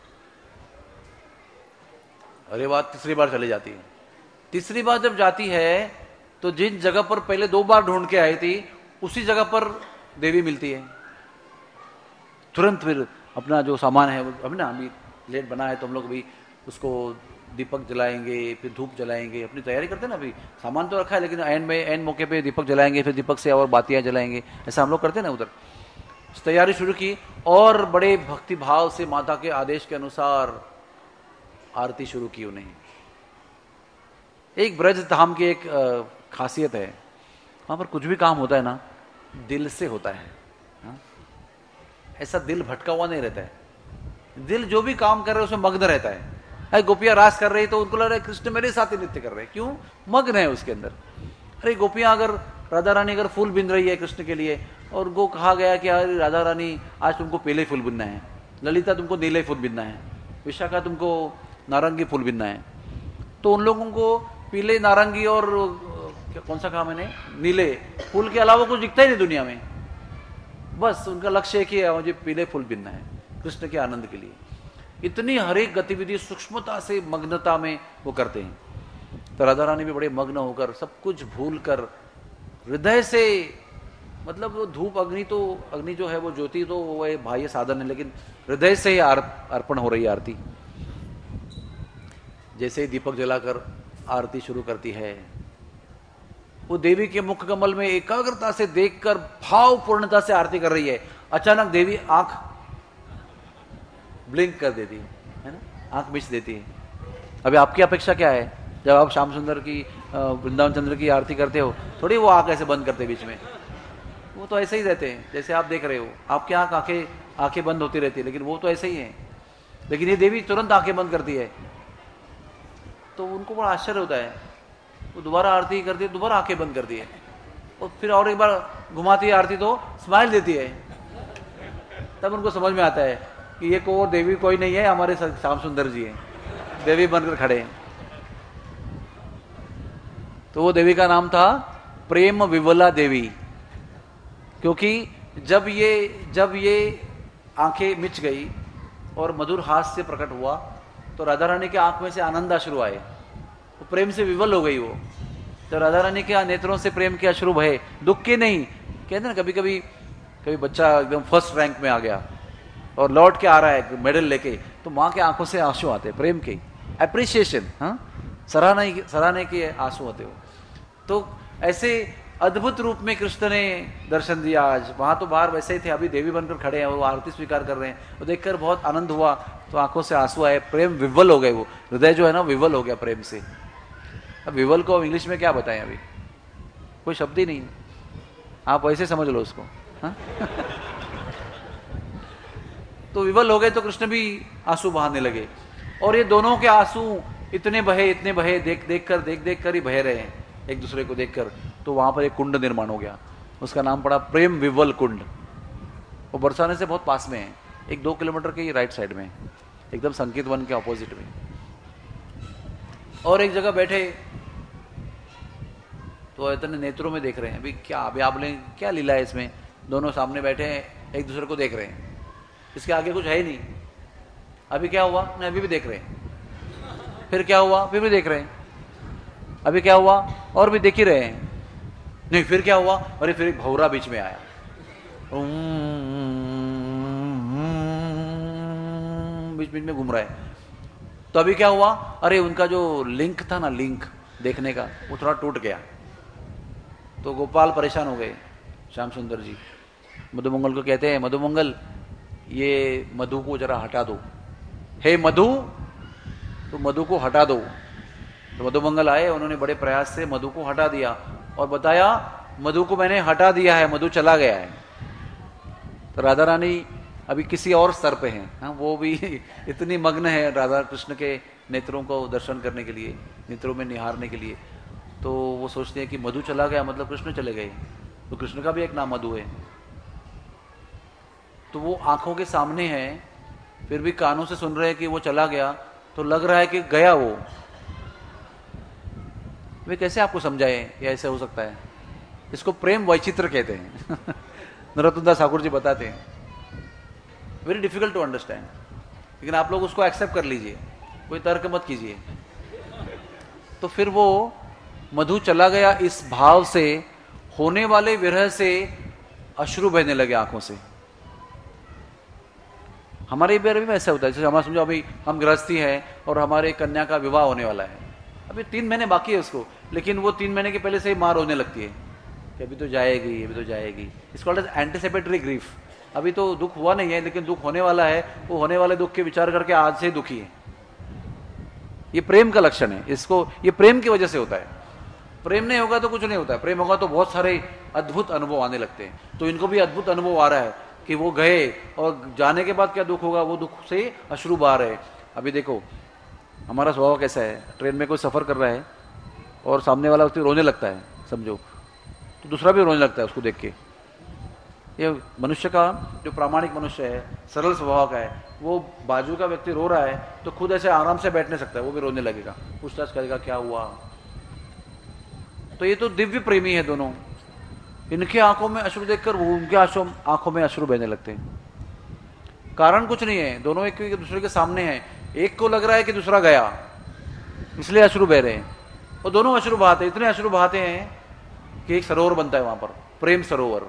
अरे बात तीसरी बार चली जाती है। तीसरी बार जब जाती है तो जिन जगह पर पहले 2 बार ढूंढ के आई थी उसी जगह पर देवी मिलती है। तुरंत फिर अपना जो सामान है, अभी ना अभी लेट बना है तो हम लोग भी उसको दीपक जलाएंगे, फिर धूप जलाएंगे, अपनी तैयारी करते हैं ना। अभी सामान तो रखा है लेकिन एन मौके पे दीपक जलाएंगे, फिर दीपक से और बातियां जलाएंगे, ऐसा हम लोग करते हैं ना। उधर तैयारी शुरू की और बड़े भक्ति भाव से माता के आदेश के अनुसार आरती शुरू की उन्हें। एक ब्रज धाम की एक खासियत है, वहां पर कुछ भी काम होता है ना दिल से होता है। हाँ? ऐसा दिल भटका हुआ नहीं रहता है, दिल जो भी काम कर रहे है उसमें मग्न रहता है। अरे गोपियां रास कर रही तो उनको लग रहा है कृष्ण मेरे साथ ही नृत्य कर रहे हैं, क्यों? मग्न है उसके अंदर। अरे गोपियां अगर राधा रानी अगर फूल बिन रही है कृष्ण के लिए और उनको कहा गया कि अरे राधा रानी आज तुमको पीले फूल बिनना है, ललिता तुमको नीले फूल बिनना है, विशाखा तुमको नारंगी फूल बिनना है, तो उन लोगों को पीले नारंगी और कौन सा कहा मैंने, नीले फूल के अलावा कुछ दिखता ही नहीं दुनिया में। बस उनका लक्ष्य है कि मुझे पीले फूल बिनना है कृष्ण के आनंद के लिए। इतनी हर एक गतिविधि सूक्ष्मता से मग्नता में वो करते हैं। तो राधा रानी भी बड़े मग्न होकर सब कुछ भूल कर हृदय से, मतलब वो धूप अग्नि जो है वो ज्योति तो वो बाह्य साधन है, लेकिन हृदय से ही अर्पण हो रही है आरती। जैसे ही दीपक जलाकर आरती शुरू करती है, वो देवी के मुख कमल में एकाग्रता से देखकर भाव पूर्णता से आरती कर रही है। अचानक देवी आंख ब्लिंक कर देती है ना, आंख मिच देती है। अभी आपकी अपेक्षा क्या है, जब आप श्याम सुंदर की वृंदावन चंद्र की आरती करते हो, थोड़ी वो आंख ऐसे बंद करते बीच में, वो तो ऐसे ही रहते हैं जैसे आप देख रहे हो। आपकी आंखें बंद होती रहती है, लेकिन वो तो ऐसे ही है। लेकिन ये देवी तुरंत आंखें बंद करती है, तो उनको बड़ा आश्चर्य होता है। वो दोबारा आरती करती है, दोबारा आंखें बंद करती है, और फिर और एक बार घुमाती है आरती तो स्माइल देती है। तब उनको समझ में आता है कि ये को देवी कोई नहीं है, हमारे श्याम सुंदर जी हैं, देवी बनकर खड़े हैं। तो वो देवी का नाम था प्रेम विवला देवी, क्योंकि जब ये आंखें मिच गई और मधुर हास्य प्रकट हुआ तो राधा रानी के आंख में से आनंद अश्रु आए, वो प्रेम से विवल हो गई। वो तो राधा रानी के नेत्रों से प्रेम के अश्रु बहे, दुख के नहीं। कहते ना कभी बच्चा एकदम फर्स्ट रैंक में आ गया और लौट के आ रहा है मेडल लेके, तो माँ के आंखों से आंसू आते, प्रेम के, अप्रिसिएशन, हाँ, सराहने के आंसू आते हो। तो ऐसे अद्भुत रूप में कृष्ण ने दर्शन दिया आज। वहां तो बाहर वैसे ही थे, अभी देवी बनकर खड़े हैं और वो आरती स्वीकार कर रहे हैं। वो देखकर बहुत आनंद हुआ, तो आंखों से आंसू आए, प्रेम विवल हो गए। वो हृदय जो है ना विवल हो गया प्रेम से। अब विवल को इंग्लिश में क्या बताएं, अभी कोई शब्द ही नहीं, आप वैसे समझ लो उसको, हाँ? तो विवल हो गए तो कृष्ण भी आंसू बहाने लगे, और ये दोनों के आंसू इतने बहे, देख कर ही बह रहे हैं एक दूसरे को देखकर। तो वहां पर एक कुंड निर्माण हो गया, उसका नाम पड़ा प्रेम विवल कुंड। वो बरसाने से बहुत पास में है, 1-2 किलोमीटर के राइट साइड में, एकदम संकेत वन के ऑपोजिट में। और एक जगह बैठे तो इतने नेत्रों में देख रहे हैं, अभी क्या, अभी आप बोले क्या लीला है इसमें, दोनों सामने बैठे हैं एक दूसरे को देख रहे हैं, इसके आगे कुछ है ही नहीं। अभी क्या हुआ, नहीं अभी भी देख रहे हैं, फिर क्या हुआ, फिर भी देख रहे हैं, अभी क्या हुआ और भी देख ही रहे हैं, नहीं फिर क्या हुआ, अरे फिर एक भौरा बीच में आया, बीच बीच में घूम रहा है। तो अभी क्या हुआ, अरे उनका जो लिंक था ना, लिंक देखने का, वो थोड़ा टूट गया। तो गोपाल परेशान हो गए, श्याम सुंदर जी मधुमंगल को कहते हैं, मधुमंगल ये मधु को जरा हटा दो, हे मधु तो मधु को हटा दो। तो मधुमंगल आए, उन्होंने बड़े प्रयास से मधु को हटा दिया और बताया मधु को मैंने हटा दिया है, मधु चला गया है। तो राधा रानी अभी किसी और स्तर पे हैं, हाँ, वो भी इतनी मग्न है राधा कृष्ण के नेत्रों को दर्शन करने के लिए, नेत्रों में निहारने के लिए। तो वो सोचते हैं कि मधु चला गया मतलब कृष्ण चले गए, तो कृष्ण का भी एक नाम मधु है। तो वो आंखों के सामने है, फिर भी कानों से सुन रहे हैं कि वो चला गया, तो लग रहा है कि गया वो। वे कैसे आपको समझाए या ऐसे हो सकता है, इसको प्रेम वैचित्र कहते हैं। नरोत्तम दास ठाकुर जी बताते हैं, वेरी डिफिकल्ट टू अंडरस्टैंड, लेकिन आप लोग उसको एक्सेप्ट कर लीजिए, कोई तर्क मत कीजिए। तो फिर वो मधु चला गया इस भाव से होने वाले विरह से अश्रु बहने लगे आंखों से। हमारे विरह में ऐसा होता है, जैसे हमारा समझो अभी हम गृहस्थी हैं और हमारे कन्या का विवाह होने वाला है, अभी 3 महीने बाकी है उसको, लेकिन वो 3 महीने के पहले से ही मार होने लगती है कि अभी तो जाएगी, अभी तो जाएगी। इसको एंटिसिपेटरी ग्रीफ। अभी तो दुख हुआ नहीं है, लेकिन दुख होने वाला है, वो होने वाले दुख के विचार करके आज से दुखी है। ये प्रेम का लक्षण है, इसको ये प्रेम की वजह से होता है। प्रेम नहीं होगा तो कुछ नहीं होता है, प्रेम होगा तो बहुत सारे अद्भुत अनुभव आने लगते हैं। तो इनको भी अद्भुत अनुभव आ रहा है कि वो गए और जाने के बाद क्या दुख होगा, वो दुख से अश्रु बहा रहे। अभी देखो हमारा स्वभाव कैसा है, ट्रेन में कोई सफर कर रहा है और सामने वाला उससे रोने लगता है समझो, तो दूसरा भी रोने लगता है उसको देख के। ये मनुष्य का जो प्रामाणिक मनुष्य है, सरल स्वभाव का है, वो बाजू का व्यक्ति रो रहा है तो खुद ऐसे आराम से बैठ नहीं सकता है, वो भी रोने लगेगा, पूछताछ करेगा क्या हुआ। तो ये तो दिव्य प्रेमी है दोनों, इनके आंखों में अश्रु देखकर वो उनके आंखों में अश्रु बहने लगते हैं। कारण कुछ नहीं है, दोनों एक दूसरे के सामने हैं, एक को लग रहा है कि दूसरा गया इसलिए अश्रु बह रहे हैं, और दोनों अश्रु बहाते, इतने अश्रु बहाते हैं कि एक सरोवर बनता है वहां पर, प्रेम सरोवर,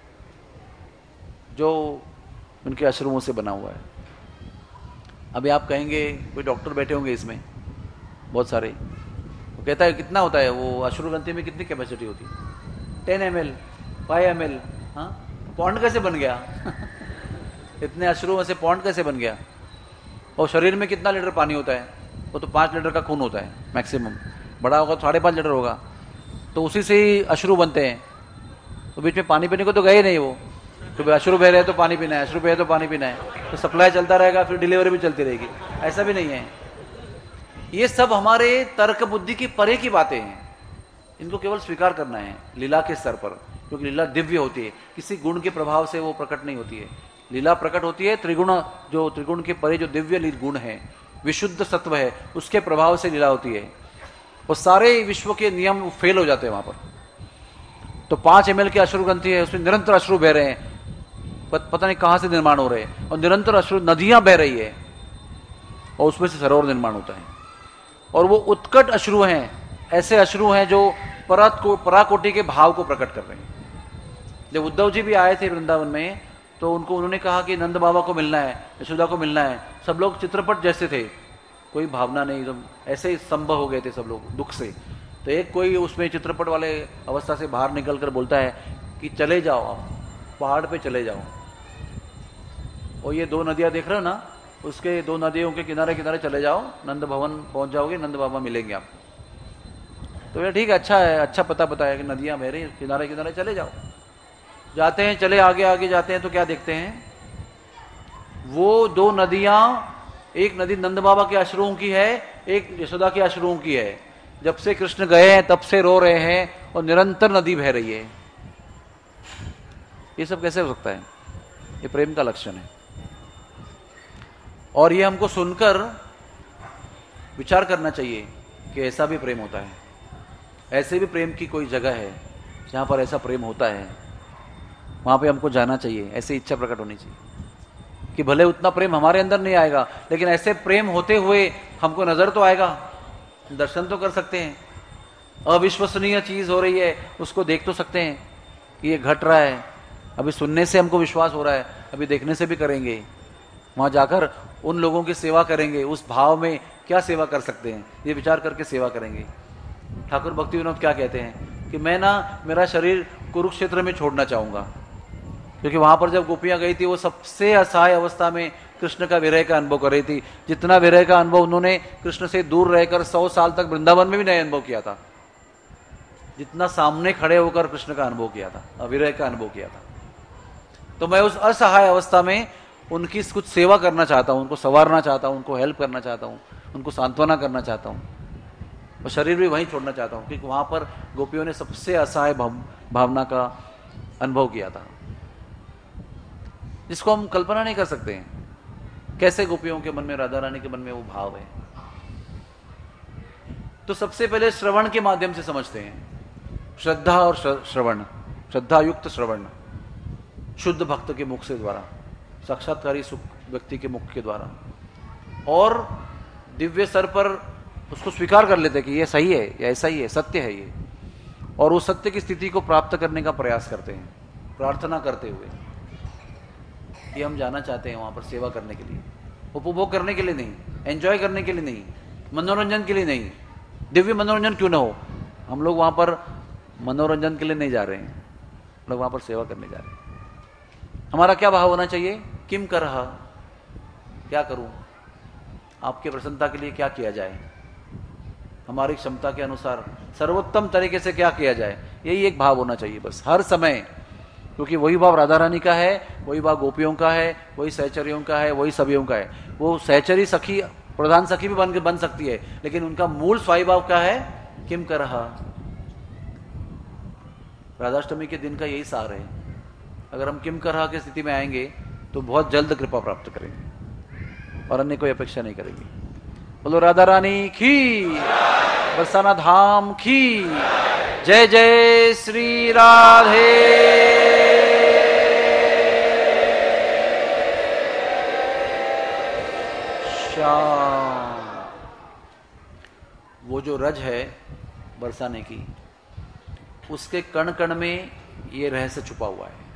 जो उनके अश्रुओं से बना हुआ है। अभी आप कहेंगे, कोई डॉक्टर बैठे होंगे इसमें बहुत सारे, वो कहता है कितना होता है वो अश्रु ग्रंथि में कितनी कैपेसिटी होती है, 10 ml 5 ml, हाँ पॉन्ड कैसे बन गया? इतने अश्रुओं से पॉन्ड कैसे बन गया? और शरीर में कितना लीटर पानी होता है? वो तो 5 लीटर का खून होता है मैक्सिमम, बड़ा होगा तो 5.5 लीटर होगा, तो उसी से ही अश्रु बनते हैं। तो बीच में पानी पीने को तो गए नहीं वो, तो अश्रु बह रहे हैं तो पानी पीना है, अश्रु बह रहे तो पानी पीना है, तो सप्लाई चलता रहेगा, फिर डिलीवरी भी चलती रहेगी। ऐसा भी नहीं है, ये सब हमारे तर्क बुद्धि की परे की बातें हैं, इनको केवल स्वीकार करना है लीला के स्तर पर, क्योंकि लीला दिव्य होती है, किसी गुण के प्रभाव से वो प्रकट नहीं होती है। लीला प्रकट होती है त्रिगुण, जो त्रिगुण के परे जो दिव्य गुण है, विशुद्ध सत्व है, उसके प्रभाव से लीला होती है। और सारे विश्व के नियम फेल हो जाते हैं वहां पर। तो 5 ml की अश्रु ग्रंथि है, उसमें निरंतर अश्रु बह रहे हैं, पता नहीं कहां से निर्माण हो रहे हैं, और निरंतर अश्रु नदियां बह रही है, और उसमें से सरोवर निर्माण होता है। और वो उत्कट अश्रु हैं, ऐसे अश्रु हैं जो पराकोटि के भाव को प्रकट कर रहे हैं। जब उद्धव जी भी आए थे वृंदावन में, तो उन्होंने कहा कि नंद बाबा को मिलना है, यशोदा को मिलना है। सब लोग चित्रपट जैसे थे, कोई भावना नहीं, एकदम ऐसे ही संभव हो गए थे सब लोग दुख से। तो एक कोई उसमें चित्रपट वाले अवस्था से बाहर निकल कर बोलता है कि चले जाओ, आप पहाड़ पे चले जाओ, और ये 2 नदियां देख रहे हो ना, उसके 2 नदियों के किनारे किनारे चले जाओ, नंद भवन पहुंच जाओगे, नंद बाबा मिलेंगे आपको। तो ये ठीक है, अच्छा है, अच्छा पता है कि नदियां बह रही, किनारे किनारे चले जाओ। जाते हैं, चले आगे आगे जाते हैं, तो क्या देखते हैं, वो 2 नदियां, एक नदी नंद बाबा के अश्रुओं की है, एक यशोदा के अश्रुओं की है। जब से कृष्ण गए हैं तब से रो रहे हैं, और निरंतर नदी बह रही है। ये सब कैसे हो सकता है? ये प्रेम का लक्षण है। और ये हमको सुनकर विचार करना चाहिए कि ऐसा भी प्रेम होता है, ऐसे भी प्रेम की कोई जगह है जहां पर ऐसा प्रेम होता है, वहां पे हमको जाना चाहिए, ऐसी इच्छा प्रकट होनी चाहिए कि भले उतना प्रेम हमारे अंदर नहीं आएगा, लेकिन ऐसे प्रेम होते हुए हमको नजर तो आएगा, दर्शन तो कर सकते हैं। अविश्वसनीय चीज हो रही है, उसको देख तो सकते हैं कि ये घट रहा है। अभी सुनने से हमको विश्वास हो रहा है, अभी देखने से भी करेंगे। वहां जाकर उन लोगों की सेवा करेंगे, उस भाव में क्या सेवा कर सकते हैं ये विचार करके सेवा करेंगे। ठाकुर भक्ति विनोद क्या कहते हैं कि मैं ना मेरा शरीर कुरुक्षेत्र में छोड़ना चाहूंगा, क्योंकि वहां पर जब गोपियां गई थी वो सबसे असहाय अवस्था में कृष्ण का विरह का अनुभव कर रही थी। जितना विरह का अनुभव उन्होंने कृष्ण से दूर रहकर 100 साल तक वृंदावन में भी नहीं अनुभव किया था, जितना सामने खड़े होकर कृष्ण का अनुभव किया था, विरह का अनुभव किया था। तो मैं उस असहाय अवस्था में उनकी कुछ सेवा करना चाहता हूं, उनको संवारना चाहता हूं, उनको हेल्प करना चाहता हूं, उनको सांत्वना करना चाहता हूं, और शरीर भी वहीं छोड़ना चाहता हूं, क्योंकि वहां पर गोपियों ने सबसे असहाय भावना का अनुभव किया था, जिसको हम कल्पना नहीं कर सकते हैं कैसे गोपियों के मन में, राधा रानी के मन में वो भाव है। तो सबसे पहले श्रवण के माध्यम से समझते हैं, श्रद्धा और श्रवण, श्रद्धा युक्त श्रवण, शुद्ध भक्त के मुख से द्वारा, साक्षात्कारी सुख व्यक्ति के मुख के द्वारा, और दिव्य स्तर पर उसको स्वीकार कर लेते कि ये सही है या ऐसा ही है, सत्य है ये, और उस सत्य की स्थिति को प्राप्त करने का प्रयास करते हैं, प्रार्थना करते हुए कि हम जाना चाहते हैं वहां पर सेवा करने के लिए, उपभोग करने के लिए नहीं, एंजॉय करने के लिए नहीं, मनोरंजन के लिए नहीं। दिव्य मनोरंजन क्यों ना हो, हम लोग वहां पर मनोरंजन के लिए नहीं जा रहे हैं, हम लोग वहां पर सेवा करने जा रहे हैं। हमारा क्या भाव होना चाहिए, किम करह, क्या करूं, आपके प्रसन्नता के लिए क्या किया जाए, हमारी क्षमता के अनुसार सर्वोत्तम तरीके से क्या किया जाए, यही एक भाव होना चाहिए बस हर समय। क्योंकि वही भाव राधा रानी का है, वही भाव गोपियों का है, वही सहचरियों का है, वही सभियों का है। वो सहचरी सखी, प्रधान सखी भी बन सकती है, लेकिन उनका मूल स्वाभाव भाव क्या है, किम करह। राधाष्टमी के दिन का यही सार है। अगर हम किम करह की स्थिति में आएंगे तो बहुत जल्द कृपा प्राप्त करेंगे और अन्य कोई अपेक्षा नहीं करेंगे। बोलो राधा रानी की, बरसाना धाम की जय। जय श्री राधे श्याम। वो जो रज है बरसाने की, उसके कण कण में ये रहस्य छुपा हुआ है,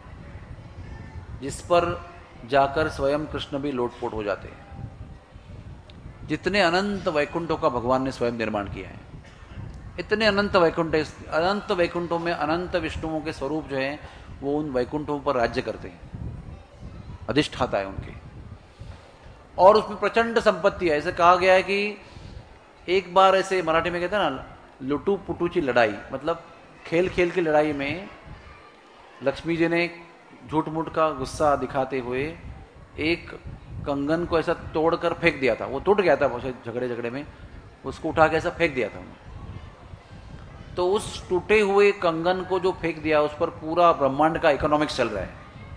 जिस पर जाकर स्वयं कृष्ण भी लोटपोट हो जाते हैं। जितने अनंत वैकुंठों का भगवान ने स्वयं निर्माण किया है, इतने अनंत वैकुंठ, अनंत वैकुंठों में अनंत विष्णुओं के स्वरूप जो हैं वो उन वैकुंठों पर राज्य करते हैं, अधिष्ठाता है उनके, और उसमें प्रचंड संपत्ति है। ऐसे कहा गया है कि एक बार ऐसे मराठी में कहते हैं ना, लुटू पुटूची लड़ाई, मतलब खेल खेल की लड़ाई में लक्ष्मी जी ने झूठ मूठ का गुस्सा दिखाते हुए एक कंगन को ऐसा तोड़कर फेंक दिया था। वो टूट गया था झगड़े में, उसको उठा के ऐसा फेंक दिया था। तो उस टूटे हुए कंगन को जो फेंक दिया, उस पर पूरा ब्रह्मांड का इकोनॉमिक्स चल रहा है।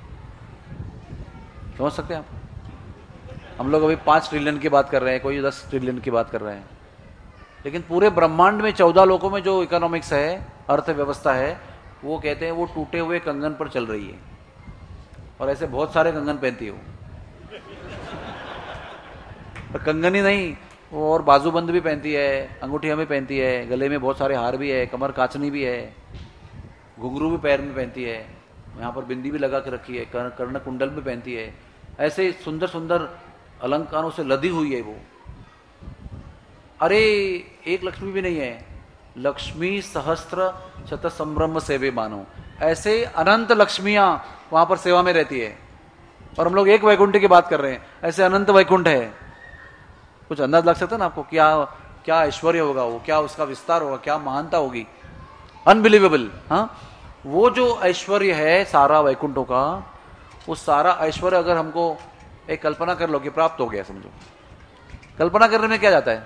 समझ सकते हैं आप? हम लोग अभी 5 ट्रिलियन की बात कर रहे हैं, कोई 10 ट्रिलियन की बात कर रहे हैं, लेकिन पूरे ब्रह्मांड में 14 लोकों में जो इकोनॉमिक्स है, अर्थव्यवस्था है, वो कहते हैं वो टूटे हुए कंगन पर चल रही है। और ऐसे बहुत सारे कंगन पहनती है वो, कंगन ही नहीं, वो और बाजूबंद भी पहनती है, अंगूठियां भी पहनती है, गले में बहुत सारे हार भी है, कमर काचनी भी है, घुंघरू भी पैर में पहनती है, यहाँ पर बिंदी भी लगा के रखी है, कर्ण कुंडल भी पहनती है। ऐसे सुंदर सुंदर अलंकारों से लदी हुई है वो। अरे एक लक्ष्मी भी नहीं है, लक्ष्मी सहस्त्र शत संभ्रम सेवे मानो, ऐसे अनंत लक्ष्मियां वहां पर सेवा में रहती है। और हम लोग एक वैकुंठ की बात कर रहे हैं, ऐसे अनंत वैकुंठ है। कुछ अंदाज लग सकता है ना आपको, क्या ऐश्वर्य होगा वो, क्या उसका विस्तार होगा, क्या महानता होगी, अनबिलीवेबल। हाँ, वो जो ऐश्वर्य है सारा वैकुंठों का, वो सारा ऐश्वर्य अगर हमको एक कल्पना कर लो कि प्राप्त हो गया, समझो, कल्पना करने में क्या जाता है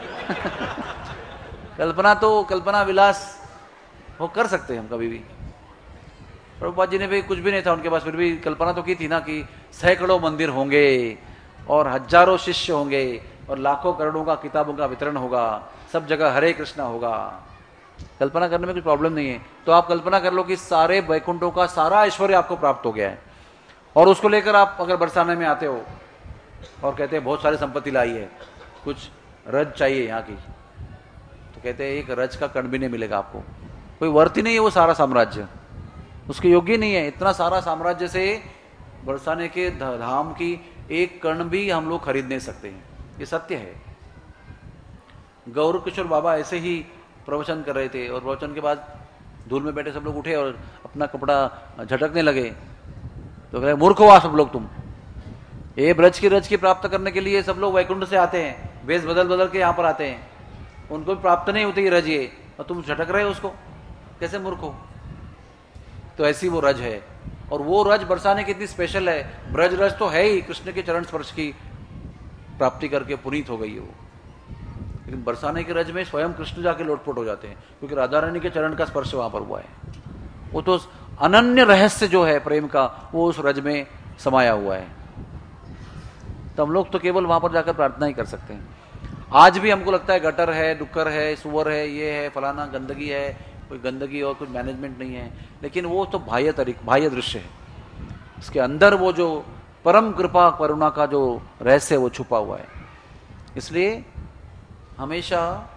कल्पना विलास वो कर सकते हैं हम कभी भी। प्रभुपाद जी ने भी कुछ भी नहीं था उनके पास, फिर भी कल्पना तो की थी ना कि सैकड़ों मंदिर होंगे और हजारों शिष्य होंगे और लाखों करोड़ों का किताबों का वितरण होगा, सब जगह हरे कृष्णा होगा, कल्पना करने में कोई प्रॉब्लम नहीं है। तो आप कल्पना कर लो कि सारे वैकुंठों का सारा ऐश्वर्य आपको प्राप्त हो गया है, और उसको लेकर आप अगर बरसाने में आते हो और कहते हैं बहुत सारी संपत्ति लाई है, कुछ रज चाहिए यहाँ की, तो कहते हैं एक रज का कण भी नहीं मिलेगा आपको, कोई वर्थ ही नहीं है वो सारा साम्राज्य, उसके योग्य नहीं है। इतना सारा साम्राज्य से बरसाने के धाम की एक कण भी हम लोग खरीद नहीं सकते हैं, ये सत्य है। गौर किशोर बाबा ऐसे ही प्रवचन कर रहे थे, और प्रवचन के बाद धूल में बैठे सब लोग उठे और अपना कपड़ा झटकने लगे, तो कह रहे मूर्ख हो आप सब लोग, तुम ये ब्रज की प्राप्त करने के लिए सब लोग वैकुंठ से आते हैं, वेश बदल बदल के यहाँ पर आते हैं, उनको भी प्राप्त नहीं होती रज ये, और तुम झटक रहे हो उसको, कैसे मूर्ख हो। तो ऐसी वो रज है, और वो रज बरसाने की इतनी स्पेशल है, ब्रज रज तो है ही, कृष्ण के चरण स्पर्श की प्राप्ति करके पुनीत हो गई है वो, लेकिन बरसाने के रज में स्वयं कृष्ण जाके लोटपोट हो जाते हैं, क्योंकि राधा रानी के चरण का स्पर्श वहां पर हुआ है। वो तो अनन्य रहस्य जो है प्रेम का, वो उस रज में समाया हुआ है। तो हम लोग तो केवल वहां पर जाकर प्रार्थना ही कर सकते हैं। आज भी हमको लगता है गटर है, डुक्कर है, सुअर है, ये है, फलाना गंदगी है, कोई गंदगी और कुछ मैनेजमेंट नहीं है, लेकिन वो तो बाह्य दृश्य है, इसके अंदर वो जो परम कृपा करुणा का जो रहस्य है वो छुपा हुआ है। इसलिए हमेशा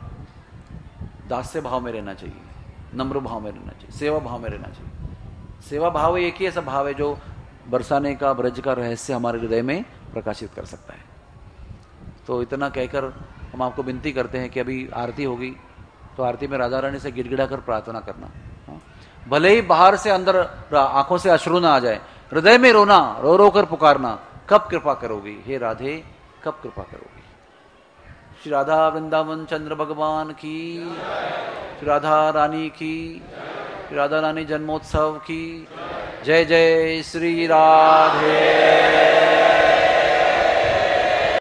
दास्य भाव में रहना चाहिए, नम्र भाव में रहना चाहिए, सेवा भाव में रहना चाहिए। सेवा भाव एक ही ऐसा भाव है जो बरसाने का, ब्रज का रहस्य हमारे हृदय में प्रकाशित कर सकता है। तो इतना कहकर हम आपको विनती करते हैं कि अभी आरती होगी, तो आरती में राधा रानी से गिड़गिड़ा कर प्रार्थना करना। भले ही बाहर से अंदर आंखों से अश्रु ना आ जाए, हृदय में रोना, रो रो कर पुकारना, कब कृपा करोगी हे राधे, कब कृपा करोगी। श्री राधा वृंदावन चंद्र भगवान की, श्री राधा रानी की, श्री राधा रानी जन्मोत्सव की जय। जय श्री राधे।